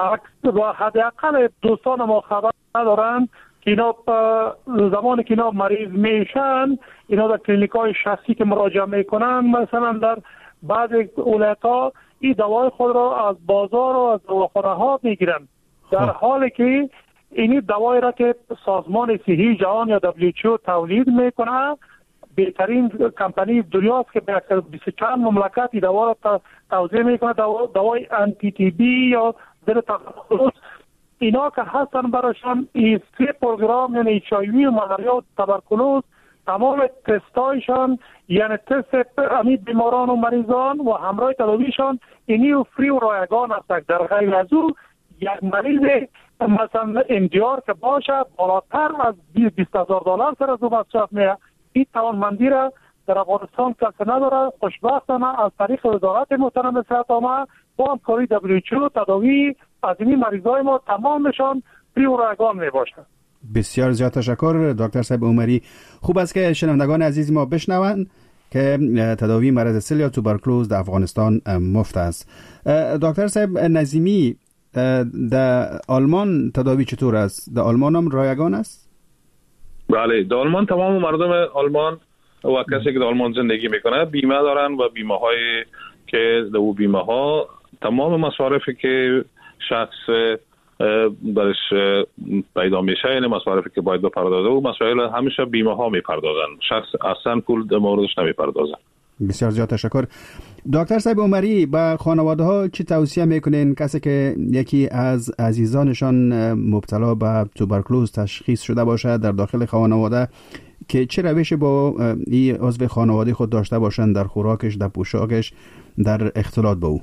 و حداقل دوستان ما خبر ندارن که اینا زمانی که اینا مریض میشن، اینا در کلینیک‌های شخصی که مراجعه میکنن مثلا در بعض ولایت‌ها این دوای خود را از بازار و از دواخانه‌ها میگیرن، در حالی که اینی دوایی را که سازمان صحی جهان یا WHO تولید میکنه، بهترین کمپانی دنیاست که به 24 مملکت این دوا را توزیع میکنه، دوای انتی تی بی یا ضد تبرکلوز. اینا که هستن براشان این 3 پروگرام یعنی HIV و ملاریا و تبرکلوز، تمام تستایشان یعنی تست امی بیماران و مریضان و همراه تداویشان اینی و فری و رایگان هستند. در غیر از او یک مریض مثلا MDR که باشه بالاتر از $20,000 سر از او مصرف میه، این توانمندی را در افغانستان کسی نداره. خوشبختانه از طریق وزارت محترم صحت عامه با همکاری WHO تداوی از این مریضای ما تمامشان فری و رایگان میباشه. بسیار زیاد تشکر دکتر صاحب عمری. خوب است که شنوندگان عزیز ما بشنوند که تداوی مرض سل یا توبرکلوز در افغانستان مفت است. دکتر صاحب نظیمی، در آلمان تداوی چطور است؟ در آلمان هم رایگان است؟ بله، در آلمان تمام مردم آلمان و کسی که در آلمان زندگی میکنه بیمه دارن و بیمه های که در او بیمه ها تمام مصارفی که شخص درش پیدا میشه، یعنی مصارفی که باید بپردازه و مسائل همیشه بیمه ها میپردازن، شخص اصلا پول در موردش نمیپردازه. بسیار زیاد تشکر. دکتر صاحب عمری، به خانواده ها چی توصیه میکنین کسی که یکی از عزیزانشان مبتلا به توبرکلوز تشخیص شده باشه در داخل خانواده، که چه روشی با این عضو خانواده خود داشته باشند در خوراکش، در پوشاکش، در اختلاط با او؟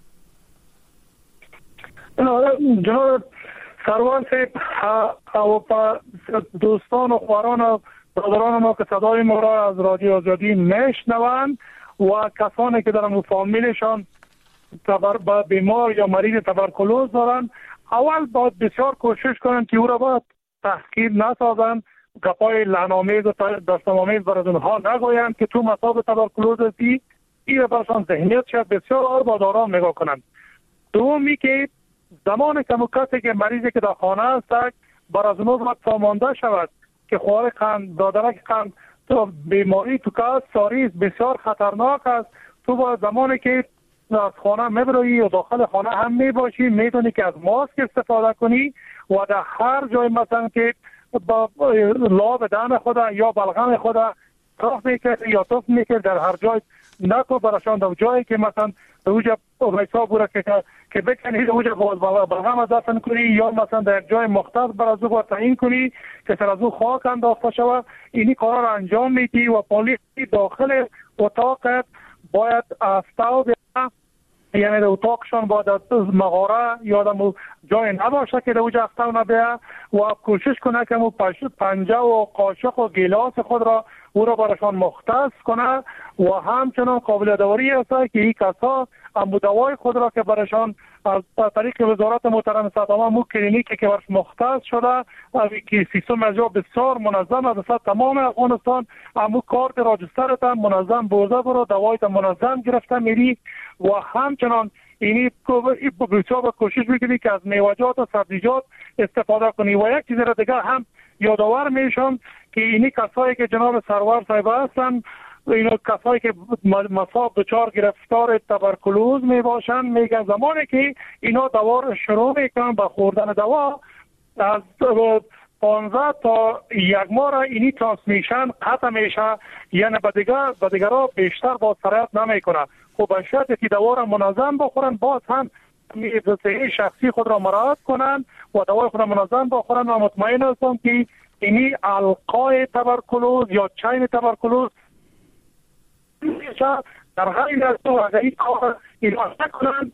جناب سروان صاحب، دوستان و خواران و برادران ما که صدای ما را از رادیو آزادی میشنوند و کسانی که در فامیلشان بیمار یا مریض تبرکلوز دارن، اول باید بسیار کوشش کنند که او را باید تحقیر نسازند، گپای لعن‌آمیز و دست‌آمیز برای اونها نگویند که تو مصاب تبرکلوز هستی، این براشان ذهنیت شد بسیار با آرام نگاه کنند. دومی که زمان که کسی که مریضی که در خانه است بر از اون وقت مانده شود که خوار قند دادن قند تو بیماری تو که ساریز بسیار خطرناک است. تو با زمانی که از خانه میبروی و داخل خانه هم میباشی میدونی که از ماسک استفاده کنی و در هر جای مثلا که با لاب دهن خود یا بلغم خود تاف میکرد یا توف میکرد در هر جای نکو براشان در جایی که مثلا اوجا ویسا بوره که بکنید اوجا بلغم دفن کنی یا مثلا در جای مختص بر از او تعیین کنی که سر از او خاک انداخته شود. اینی کار را انجام میدی و پلیس داخل اتاقت باید استاو یعنی در اتاقشان باید مغاره یا در جای نباشه که در اوجا استاو نبیه و کوشش کنه که پنجه و قاشق و گیلاس خود را او را براشان مختص کنه و همچنان قابل دواری است که این کسا دوای خود را که براشان از طریق وزارت محترم صدامه مو کلینیکی که برش مختص شده که سیستم از بسیار منظم از تمام افغانستان امو کارت راجسترت منظم برده برو دوایت منظم گرفته میری و همچنان اینی بسیار کوشش میکنی که از میوه‌جات و سبزیجات استفاده کنی. و یک چیز را دیگه هم یادآور میشم که اینی کسایی که جناب سرور صاحب هستن اینا کسایی که مصاب دچار گرفتار تبرکلوز می باشن میگن زمانی که اینا دوا رو شروع میکنن به خوردن دوا از 15 تا 1 ماه را اینی ترانسمیشن قطع میشه یعنی به دیگرها بیشتر با سرایت نمیکنه. خب به شرطی که دوا را منظم بخورن باز هم صحی شخصی خود را مراعات کنن و دوای خود را منظم بخورن و مطمئن هستم که اینی القای تبرکلوز یا چین تبرکلوز در غیر از تو اگر این کار اینا نکنن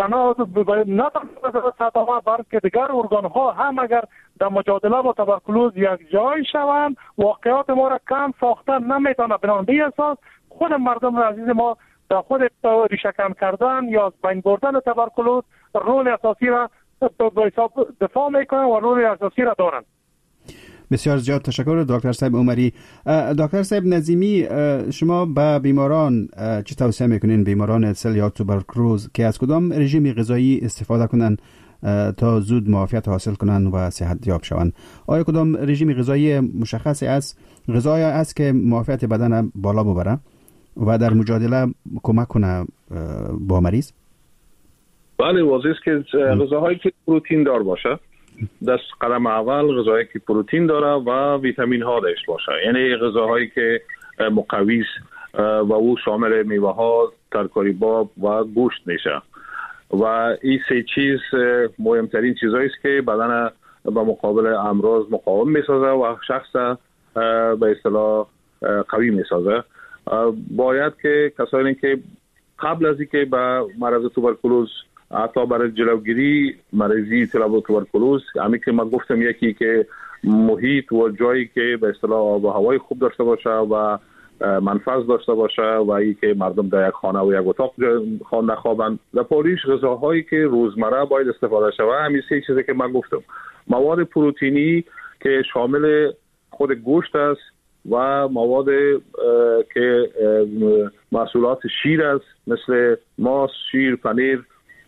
نه تنها صدامه بلکه دیگر ارگان ها هم اگر در مجادله با تبرکلوز یک جای شوند واقعات ما را کم ساختن نمیتونه. بنابراین اساس خود مردم عزیز ما در خود ریشه کم کردن یا بین بردن تبرکلوز رول اساسی را به حساب دفاع میکنن و رول اساسی را دارن. بسیار زیاد تشکر دکتر صاحب عمری. دکتر صاحب نظیمی، شما به بیماران چه توصیه میکنین، بیماران سل یا توبرکلوز، که از کدام رژیم غذایی استفاده کنن تا زود معافیت حاصل کنن و صحت یاب شوند؟ آیا کدام رژیم غذایی مشخصی است، غذایی است که معافیت بدن بالا ببره و در مجادله کمک کنه با مریض؟ بله، واضح است که غذاهایی که پروتئین دار باشه، دست قدم اول غذایی که پروتئین داره و ویتامین ها داشته باشه، یعنی غذاهایی که مقوی است و او شامل میوه ها، ترکاری باب و گوشت میشه. و این سه چیز مهمترین چیزایی است که بدن به مقابل امراض مقاوم میسازه و شخص به اصطلاح قوی میسازه. باید که کسانی که قبل از اینکه به مرض توبرکلوز حتی برای جلوگیری مریضی توبرکلوز، همین که من گفتم، یکی که محیط و جایی که به اصطلاح آب و هوای خوب داشته باشه و منفذ داشته باشه و ای که مردم در یک خانه و یک اتاق نخوابند. در پاریش غذاهایی که روزمره باید استفاده شود همین سه چیزی که من گفتم: مواد پروتئینی که شامل خود گوشت است و مواد که محصولات شیر است مثل ماست، شیر، پنیر،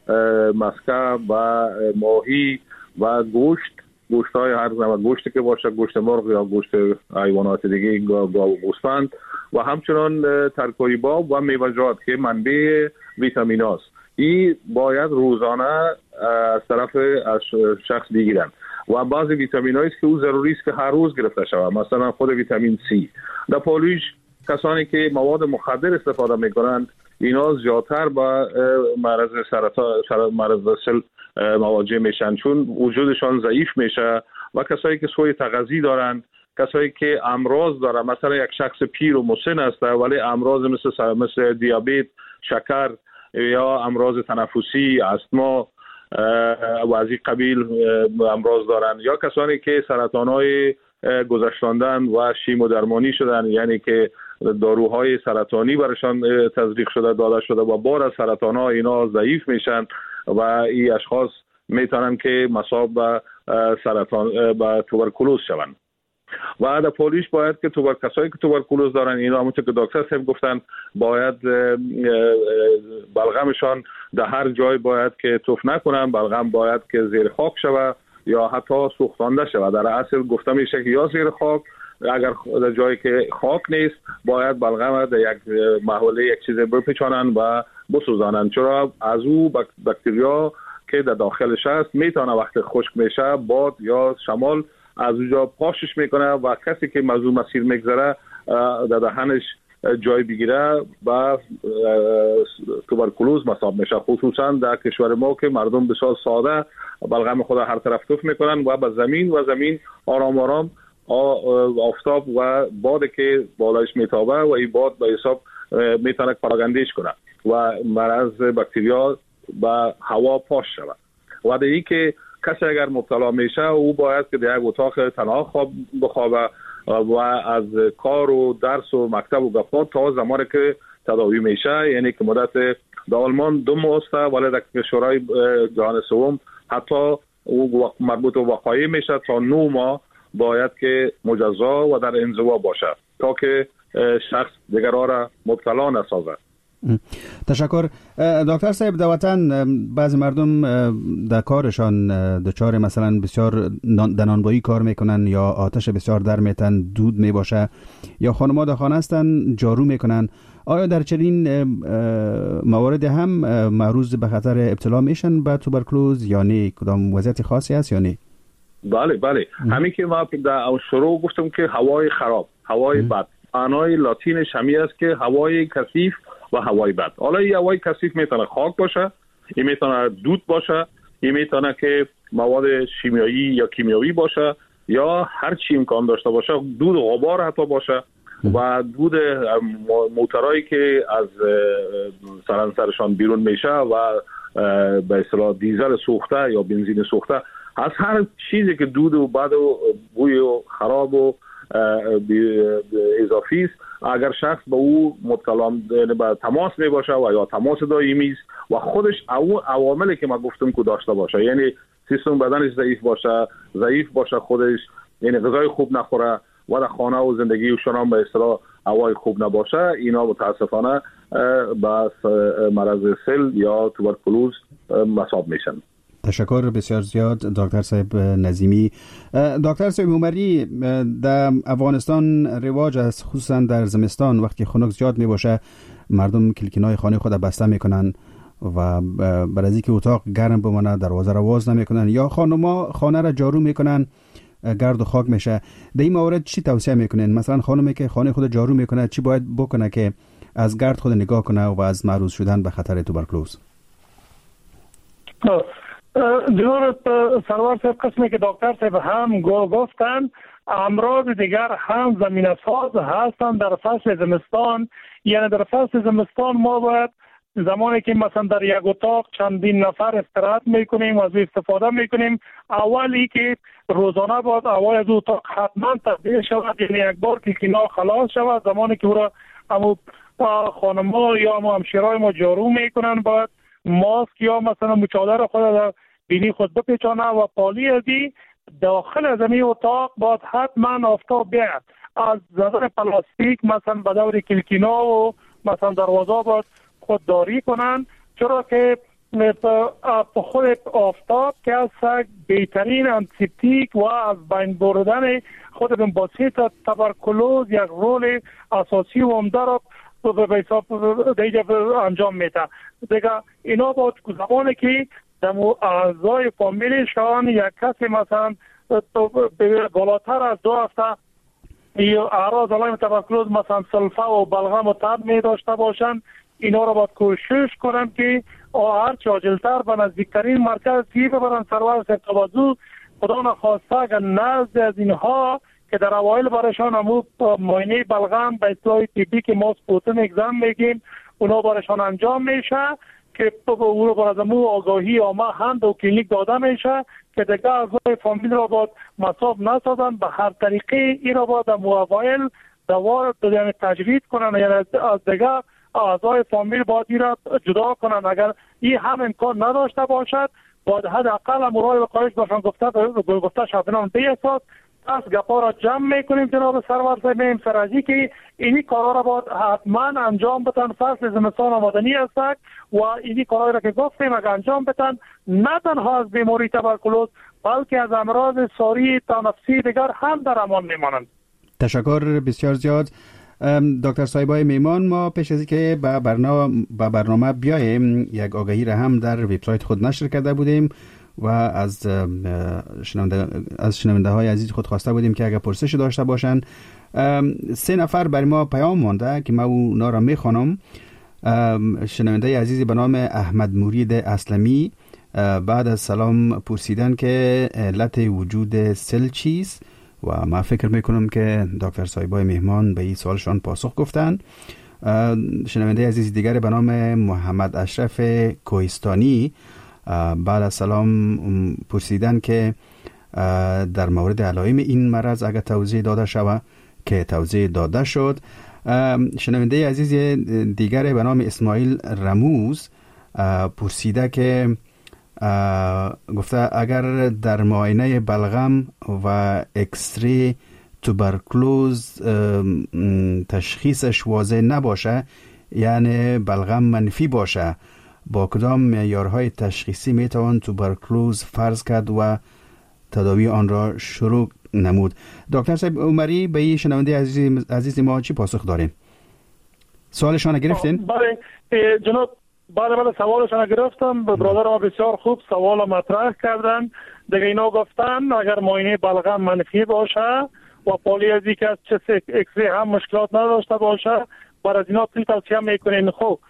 مسکه و ماهی و گوشت‌های هر نوع گوشتی که باشه، گوشت مرغ یا گوشت حیوانات دیگه، گاو و گوسفند، و همچنان ترکاری باب و میوه‌جات که منبع ویتامین است. این باید روزانه از طرف شخص بگیرن. و بعضی ویتامین‌هایی است که او ضروری است که هر روز گرفته شود، مثلا خود ویتامین C. در پالیش کسانی که مواد مخدر استفاده میکنند اینا زیادتر با مرض سرطان، مرض سل مواجه میشن، چون وجودشان ضعیف میشه. و کسایی که سوء تغذیه دارن، کسایی که امراض دارن، مثلا یک شخص پیر و مسن است ولی امراض مثل دیابت، شکر یا امراض تنفسی، استما و از این قبیل امراض دارن، یا کسانی که سرطان‌های گذشتاندن و شیمودرمانی شدن، یعنی که داروهای سرطانی برشان تزریق شده داده شده و بار از سرطان‌ها اینا ضعیف میشن و این اشخاص میتونن که مصاب به سرطان، به توبرکلوز شوند. و در پولیش باید که کسایی که توبرکولوز دارن اینا همونطور که دکتر صاحب گفتن باید بلغمشان در هر جای باید که توف نکنن، بلغم باید که زیر خاک شود یا حتی سوختانده شود. در اصل گفته میشه که یا زیر خاک، اگر در جایی که خاک نیست باید بلغم در یک محوله یک چیز بپیچانن و بسوزانن، چرا از او باکتریا که در داخلش هست میتونه وقتی خشک میشه باد یا شمال از اونجا پاشش میکنه و کسی که موضوع مسیر میگذره در دهنش جای بگیره و توبرکولوز مصاب میشه. خصوصا در کشور ما که مردم بسیار ساده بلغم خود هر طرف توف میکنن و به زمین آرام آرام آفتاب و باد که بالایش میتابه و این باد به حساب میتونه پراگندهش کنه و مرض باکتریا به هوا پاش شود. و دیگه که کسی اگر مبتلا میشه او باید که در یک اتاق تنها بخوابه و از کار و درس و مکتب و گپا تا زمانی که تداوی میشه، یعنی که مدت در آلمان 2 ماه است ولی در کشورهای جهان سوم حتی او مربوط به وقایع میشه تا 9 ماه باید که مجزا و در انزوا باشه تا که شخص دیگرها را مبتلا نسازه. تشکر. دکتر صاحب، در وطن بعضی مردم در کارشان دچار مثلا بسیار نانوایی کار میکنن یا آتش بسیار در میتن، دود میباشه، یا خانم‌ها در خانه هستن جارو میکنن. آیا در چنین موارد هم معرض به خطر ابتلا میشن به توبرکلوز یا نه؟ کدام وضعیت خاصی هست یا نه؟ بله همین که ما در شروع گفتم که هوای خراب، هوای بد، معنای لاتینش همین است که هوای کثیف و هوای بد. حالا این هوای کثیف میتونه خاک باشه، این میتونه دود باشه، این میتونه که مواد شیمیایی یا کیمیایی باشه یا هر چی امکان داشته باشه، دود و غبار حتی باشه و دود موتورایی که از سرشان بیرون میشه و به اصطلاح دیزل سوخته یا بنزین سوخته، از هر چیزی که دود و بد و بوی و خراب و اضافی است، اگر شخص به او مبتلا به تماس می باشه و یا تماس دائمی است و خودش او عواملی که ما گفتم که داشته باشه، یعنی سیستم بدنش ضعیف باشه خودش، یعنی غذای خوب نخوره و در خانه و زندگی اوشان هم به اصطلاح هوای خوب نباشه، اینا متاسفانه به مرض سل یا توبرکولوز مصاب میشن. تشکر بسیار زیاد دکتر صاحب نظیمی. دکتر صاحب عمری، در افغانستان رواج است، خصوصا در زمستان وقتی خنک زیاد می باشه مردم کلکینای خانه خود بسته میکنن و برای اینکه اتاق گرم بمانه دروازه را باز نمیکنن یا خانم‌ها خانه را جارو میکنن گرد و خاک میشه. در این موارد چی توصیه میکنین؟ مثلا خانمی که خانه خود جارو میکنه چی باید بکنه که از گرد خود نگاه کنه و از معرض شدن به خطر توبرکلوز؟ جناب سرور صاحب، قسمی که دکتر صاحب هم گفتن، امراض دیگر هم زمینه ساز هستند در فصل زمستان. یعنی در فصل زمستان ما باید زمانی که مثلا در یک اتاق چندین نفر استراحت میکنیم و از استفاده میکنیم، اولی که روزانه باید اول از اتاق حتما تبدیل شود، یعنی یک بار که کلینا خلاص شود، زمانی که او را خانم‌ها یا همشیرای ما جارو میکنن باید ماسک یا مثلا مچادر خود در بینی خود بپیچانه و پالی ازی داخل از این اتاق باید حتما آفتاب بیاد. از زدن پلاستیک مثلا به دور کلکینا و مثلا دروازه باید خودداری کنن، چرا که خود آفتاب که از بهترین انتیسپتیک و از بین بردن خود باسیط توبرکلوز یک رول اساسی و عمده را به حساب دیگه انجام میده. دیگه اینا با زمانی که دمو اعضای فامیلشان یک کسی مثلا بالاتر از 2 هفته یا اعراض علائم توبرکلوز مثلا سلفه و بلغم و تب می داشته باشند، اینا را باید کوشش کنن که هر چه عاجلتر به نزدیکترین مرکز تی ببرن. سرور صاحب توجه خدا نخواسته اگر نزد از اینها که در اوایل برایشان همون معاینه بلغم به اصطلاح طبی که ما سپوتن اگزم میگیم اونا برایشان انجام میشه که او رو باید آگاهی عامه هم در کلینیک داده میشه که دیگه اعضای فامیل را باید مصاب نسازن. به هر طریقه این را باید اوایل دوا یعنی تجوید کنن، یعنی از دیگه اعضای فامیل باید این را جدا کنن. اگر این هم امکان نداشته باشد باید حداقل مورای وقایش باشن گفته شبنان به اساس از گپا را جمع میکنیم جناب سرور صاحب. میم سرازی که اینی کارا را باید حتما انجام بدن. فصل زمستان آمدنی است و اینی کارا را که گفتیم اگر انجام بدن نه تنها از بیماری تبرکلوز بلکه از امراض ساری تنفسی دیگر هم در امان میمانند. تشکر بسیار زیاد دکتر صایبای میمان. ما پیش از اینکه به برنامه بیاییم یک آگهی را هم در وبسایت خود نشر کرده بودیم و از شنونده های عزیز خود خواسته بودیم که اگر پرسش داشته باشند. 3 نفر برای ما پیام مانده که ما اونا را میخوانم. شنونده عزیزی به نام احمد مرید اسلمی بعد از سلام پرسیدن که علت وجود سل چیست و ما فکر میکنم که دکتر صایبای مهمان به این سوالشان پاسخ گفتن. شنونده عزیز دیگر به نام محمد اشرف کوهستانی بعد از سلام پرسیدن که در مورد علائم این مرض اگر توضیح داده شود که توضیح داده شد. شنونده عزیز دیگر به نام اسماعیل رموز پرسیده که گفته اگر در معاینه بلغم و اکسری توبرکلوز تشخیصش واضح نباشه، یعنی بلغم منفی باشه، با کدام معیارهای تشخیصی میتوان توبرکلوز فرض کرد و تداوی آن را شروع نمود؟ دکتر صاحب عمری به این شنونده عزیز ما چی پاسخ دارین؟ سوالشان گرفتین؟ بله جناب، بله سوالشان گرفتم. برادر ما بسیار خوب سوال مطرح کردن. دیگه اینا گفتن اگر معاینه بلغم منفی باشه و پالی از یک از چست اکسری هم مشکلات نداشته باشه برای از اینا توصیه میکنین. خب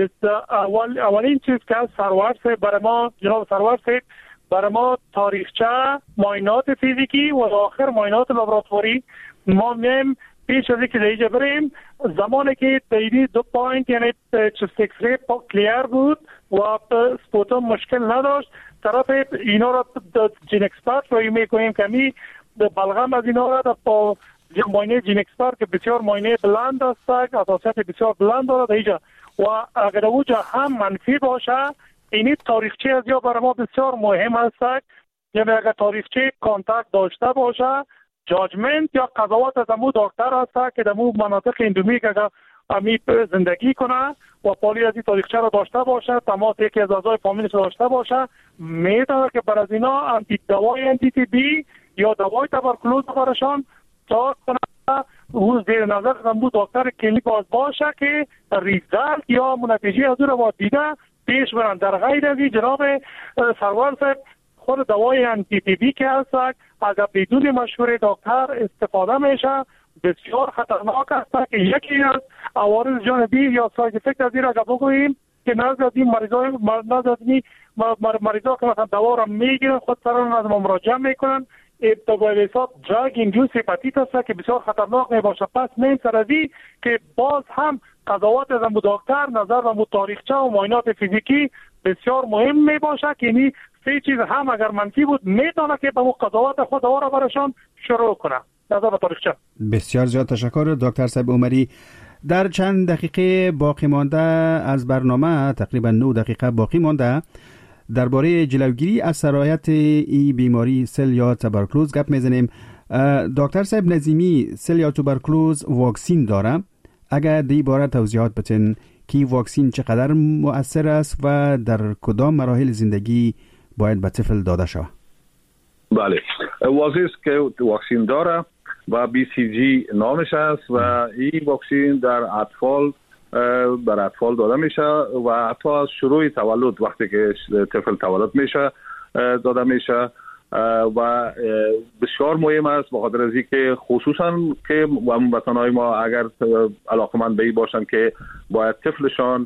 اولین چیز که سرور صاحب برای ما، جناب سرور صاحب، برای ما تاریخچه معاینات فیزیکی و آخر معاینات لابراتواری ما میم پیش از اینکه دیگه بریم زمانی که دیدی 2 پوینت یعنی چست اکسری کلیر بود و سپوتوم مشکل نداشت، طرف اینا را جین اکسپرت رو میکنیم که می بلغم از اینا را با معاینه جین اکسپرت که بسیار معاینه بلند است، اساسیت بسیار بلند دارد اینجا و اگر اوجا هم منفی باشه اینی تاریخچه از یا برای ما بسیار مهم است. یعنی اگر تاریخچه کانتاکت داشته باشه جاجمنت یا قضاوت از امو دکتر است که در مو مناطق اندومیک اگر امی زندگی کنه و پالی از این تاریخچه را داشته باشه، تماس یکی از اعضای فامیلش داشته باشه، میتونه که بر از اینا دوای انتی تی بی یا دوای تبرکلوز برشان تا کنه او زیر نظر امو دکتر کلینیک باشه که ریزالت یا نتیجه از او را دیده پیش برن. در غیر از این جناب سرور صاحب خود دوای انتی تی بی که هست اگر بدون مشوره دکتر استفاده میشه بسیار خطرناک است که یکی از عوارض جانبی یا ساید افکت از این را بگوییم که نزد این مریضا که مثلا دوا را میگیرن خود سران از ما مراجعه میکنن ابتدای حساب دراگ ایندیوس هپاتیت است که بسیار خطرناک میباشه. پس من سرازی که باز هم قضاوت از دکتر نظر و تاریخچه و معاینات فیزیکی بسیار مهم میباشه که این 3 چیز هم اگر منفی بود میتونه که به قضاوت خود دوا را برشان شروع کنه. نظر و تاریخچه. بسیار زیاد تشکر دکتر صاحب عمری. در چند دقیقه باقی مانده از برنامه، تقریبا 9 دقیقه باقی مانده، درباره جلوگیری از سرایت این بیماری سل یا توبرکلوز گپ میزنیم. دکتر صاحب نظیمی، سل یا توبرکلوز واکسین داره؟ اگر دی باره توضیحات بتین که واکسین چقدر مؤثر است و در کدام مراحل زندگی باید به طفل داده شود؟ بله، واضح است که واکسین داره و BCG نامش است و این واکسین در اطفال داده میشه و حتی از شروع تولد وقتی که طفل تولد میشه داده میشه و بسیار مهم است به خاطر از اینکه خصوصا که هموطنان ما اگر علاقمند به این باشن که باید طفلشان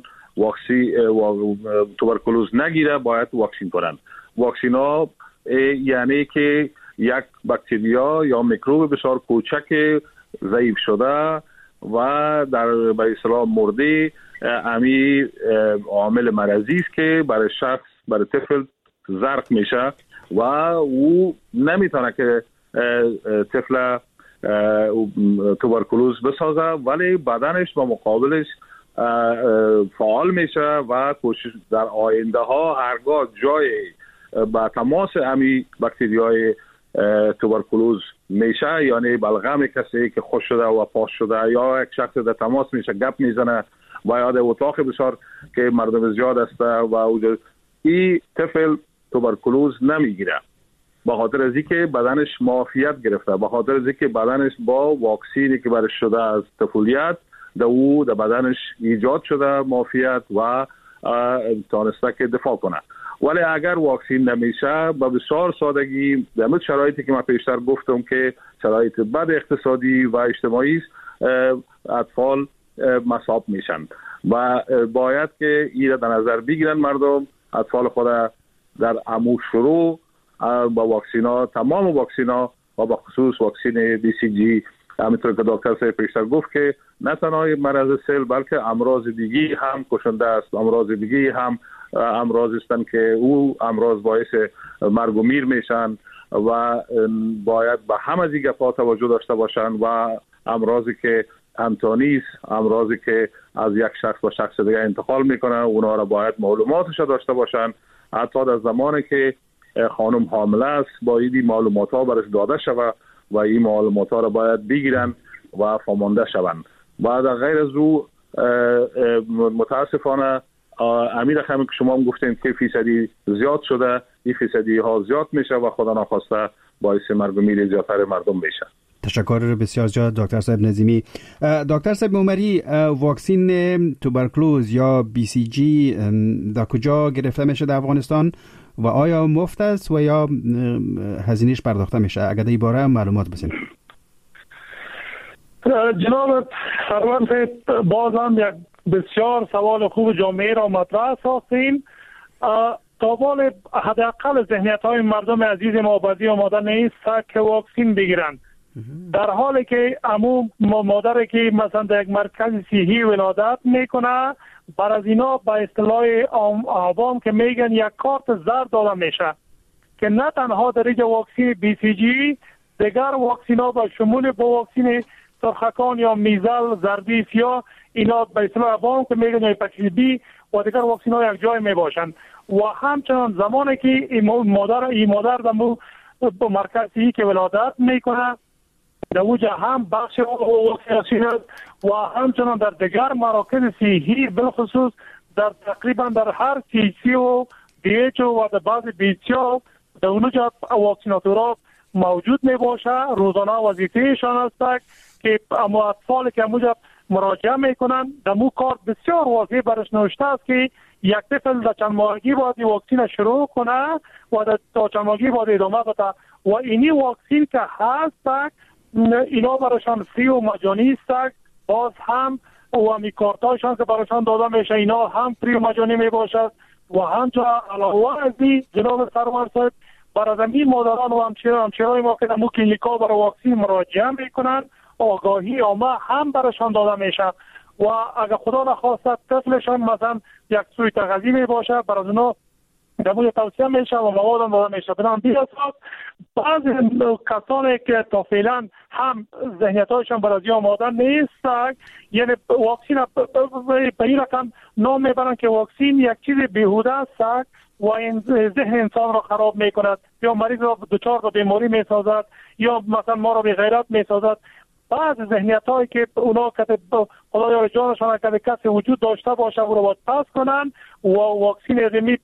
توبرکلوز نگیره باید واکسین کنن. واکسین ها یعنی که یک باکتریا یا میکروب بسیار کوچک ضعیف شده و در به اصطلاح مرده امی عامل مرضی است که برای شخص برای طفل زرق میشه و او نمیتونه که طفل توبرکلوز بسازه ولی بدنش با مقابلش فعال میشه و کوشش در آینده ها هرگاه جای با تماس امی باکتریای توبرکولوز میشه، یعنی بلغم کسی که خوش شده و پاش شده یا یک شخص در تماس میشه گپ میزنه و یا در اتاق بسیار که مردم زیاد است و این طفل توبرکولوز نمیگیره به خاطر از اینکه بدنش معافیت گرفته، به خاطر از اینکه بدنش با واکسینی که برش شده از طفولیت در بدنش ایجاد شده معافیت و تانسته که دفاع کنه. ولی اگر واکسین نمیشه به بسیار سادگی در شرایطی که من پیشتر گفتم که شرایط بد اقتصادی و اجتماعی اطفال مصاب میشن و باید که این را در نظر بگیرن مردم اطفال خود در عمو شروع با واکسینا، تمام واکسینا و به خصوص واکسین BCG همینطور که دکتر صاحب پیشتر گفت که نه تنها مرض سل بلکه امراض دیگی هم کشنده است، امراض دیگی هم امراض هستند که او امراض باعث مرگ و میر میشن و باید به همه دیگه پا توجه داشته باشن و امراضی که انتانی است، امراضی که از یک شخص به شخص دیگه انتقال میکنه اونا را باید معلوماتش داشته باشن. حتی در زمانی که خانم حامله است باید این معلومات ها برش داده شود و این معلومات ها را باید بگیرن و فهمانده شوند. بعد غیر از او متاسفانه امیر رقمی که شما هم گفتین که فیصدی زیاد شده، این فیصدی ها زیاد میشه و خدا نخواسته باعث مرگ و میر زیادتر مردم میشه. تشکر بسیار زیاد دکتر صاحب نظیمی. دکتر صاحب عمری، واکسین توبرکلوز یا BCG در کجا گرفته میشه در افغانستان و آیا مفت است و یا هزینهش پرداخته میشه؟ اگر در این باره معلومات بسین. جناب سرور صاحب باز هم یک بسیار سوال خوب جامعه را مطرح ساختین. قابل حداقل ذهنیت های مردم عزیز ما بازی آماده نیست که واکسین بگیرن، در حالی که امو مادری که مثلا در یک مرکز صحی ولادت میکنه بر از اینا به اصطلاح عوام که میگن یک کارت زرد داده میشه که نه تنها در اینجا واکسین BCG، دیگر واکسین ها به شمول با واکسین سرخکان یا میزل، زردی سیاه، اینا به اصطلاح عوام که میگن هپاتیت B و دیگر واکسین ها یک جای میباشند و همچنان زمانی که این مادر در مرکز صحی که ولادت میکنه در اوجه هم بخش واکسیناسیون و همچنان در دیگر مراکز صحی بالخصوص در تقریبا در هر CC و DH و در بعض BCA در اونجا واکسیناتورها موجود می باشه. روزانه وظیفهشان است که اما اطفال که اونجا مراجعه میکنن در مو کار بسیار واضح برش نوشته است که یک طفل در چند ماهگی باید واکسین شروع کنه و در چند ماهگی باید ادامه بده و اینی واکسین که هست اینا براشان فری و مجانی است. باز هم و همی کارتایشان که براشان داده میشه اینا هم فری و مجانی می باشد و همچنان علاوه از این جناب سرور صاحب برای زمین مادران و همچنان ما که در مو کلینیکا برای واکسین مراجعه میکنن آگاهی عامه هم براشان داده میشه و اگر خدا نخواسته طفلشان مثلا یک سوی تغذیه می باشه برای اونا در مورد توصیه میشه و مواد هم داده میشه. بنام بیاساد بعضی کسانی که تا فعلا هم ذهنیتایشان برای آماده نیست یعنی واکسین به این رقم نام میبرن که واکسین یک چیز بیهوده است و این ذهن انسان را خراب میکند یا مریض را دچار به بیماری میسازد یا مثلا ما را به غیرت میسازد. بعض ذهنیت هایی که اونا که خدایا جانشان که کسی وجود داشته باشه او را باید پس کنن و واکسین ادمی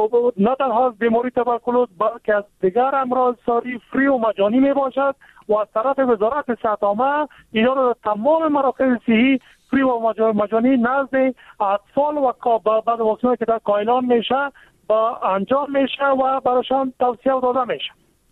نه تنها بیماری توبرکولوز بلکه از دیگر امراض ساری فری و مجانی می باشد و از طرف وزارت صحت عامه اینا را تمام مراکز صحی فری و مجانی نزد اطفال و بعد واکسین که در کایلان میشه با انجام میشه و براشان توصیه داده میشه.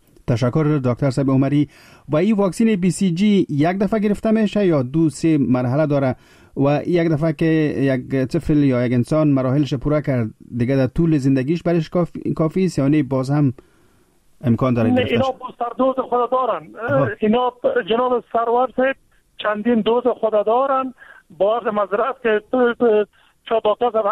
تشکر دکتر صاحب عمری. و این واکسین BCG یک دفعه گرفته میشه یا 2-3 مرحله داره و یک دفعه که یک طفل یا یک انسان مراحلش پورا کرد دیگه در طول زندگیش برش کافی است یا نه باز هم امکان داره گرفتش؟ اینا بوستر دوز خود دارن. اینا جناب سرور صاحب چندین دوز خود دارن. باز مذرت که چه دکتر صاحب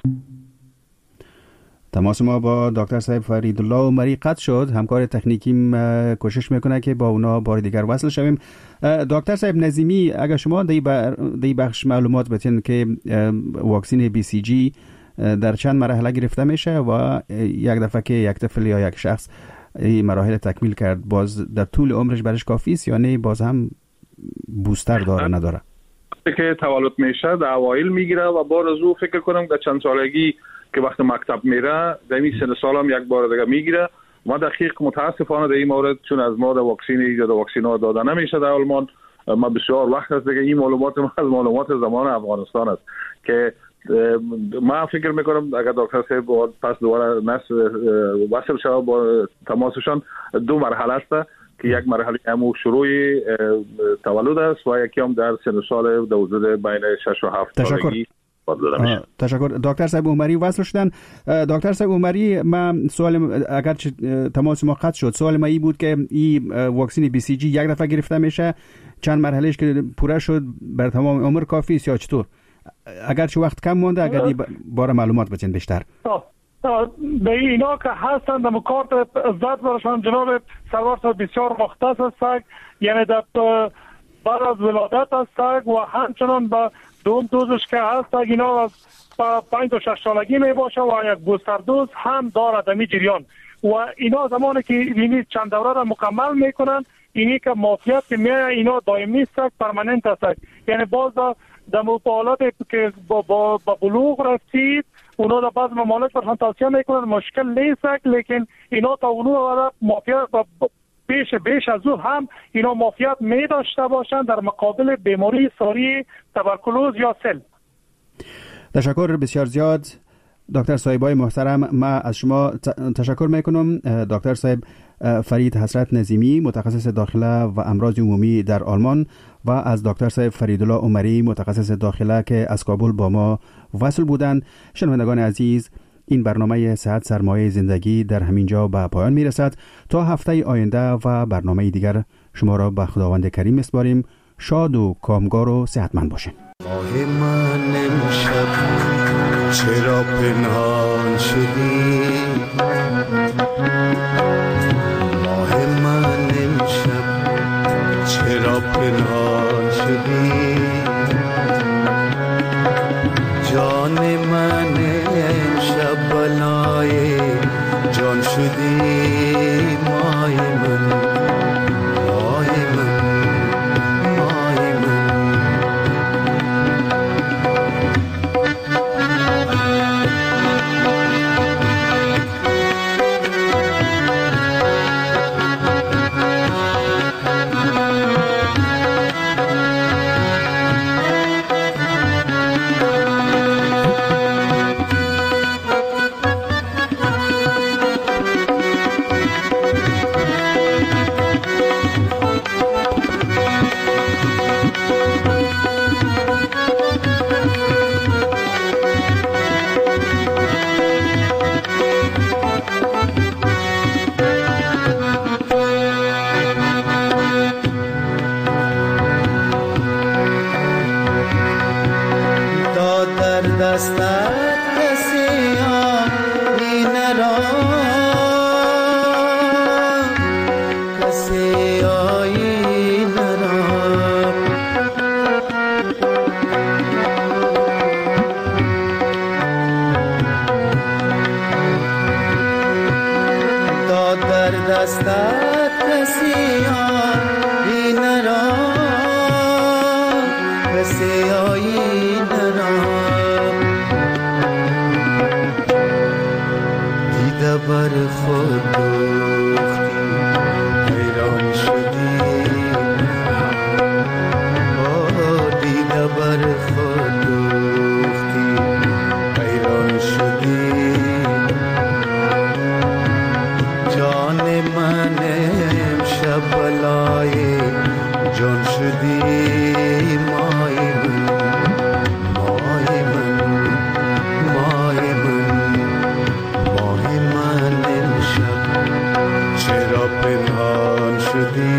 تماس ما با دکتر صاحب فریدالله عمری قطع شد. همکار تکنیکیم کوشش میکنه که با اونا بار دیگر وصل شویم. دکتر صاحب نظیمی اگر شما دی بخش معلومات بتین که واکسین BCG در چند مرحله گرفته میشه و یک دفعه که یک طفل یا یک شخص این مراحل تکمیل کرد، باز در طول عمرش برش کافی است یا نه باز هم بوستر داره نداره؟ که تولد میشه در اوایل میگیره و بعد از او فکر کنم که چند سالگی که وقت مکتب میره در این سن سال هم یک بار دیگه میگیره. ما دقیق متاسفانه در این مورد چون از ما در واکسین یا در واکسین ها داده نمیشه در آلمان، ما بسیار وقت است دیگه این معلومات ما از معلومات زمان افغانستان است که ما فکر میکنم اگر دکتر صاحب پس دوباره وصل شود با تماسشان، دو مرحله است که یک مرحله همون شروع تولد است و یکی هم در سن سال در حدود بین 6 و 7 سالگی. تشکر. دکتر صاحب عمری وصل شدن. دکتر صاحب عمری، من سوال اگر تماس ما قطع شد، سوال ما این بود که این واکسن BCG یک دفعه گرفته میشه، چند مرحلهش که پوره شد بر تمام عمر کافی است یا چطور؟ اگر چه وقت کم مونده اگر باره معلومات بچین بیشتر. به اینا که هستن در مکارت ازداد برشان جناب سروار صاحب بسیار مختص هستند، یعنی در بعد از ولادت هستند و همچنان به دوم دوزش که هست اینا از 5 تا 6 سالگی می باشه و یک بوستر دوز هم دارد در می جریان و اینا زمانی که اینی چند دوره را مکمل میکنن اینی که معافیت که میایه اینا دائمی است، پرمننت است. یعنی باز در مطالعات که با بلوغ رسید اونا در بعض ممالک برشان توصیه میکنن مشکل نیست، لیکن اینا تا اونو معافیت بیش از او هم اینا معافیت می داشته باشند در مقابل بیماری ساری تبرکلوز یا سل. تشکر بسیار زیاد دکتر صاحبای محترم. ما از شما تشکر میکنم. دکتر صاحب فرید حسرت نظیمی، متخصص داخله و امراض عمومی در آلمان، و از دکتر صاحب فریدالله عمری، متخصص داخله که از کابل با ما وصل بودند. شنوندگان عزیز، این برنامه صحت سرمایه زندگی در همین جا به پایان میرسد. تا هفته آینده و برنامه دیگر شما را به خداوند کریم میسپاریم. شاد و کامگار و صحتمند باشین. ماه من امشب چرا پنهان شدی؟ ماه من امشب چرا پنهان شدی؟ جان من امشب بلای جان شدی. ماه من شدی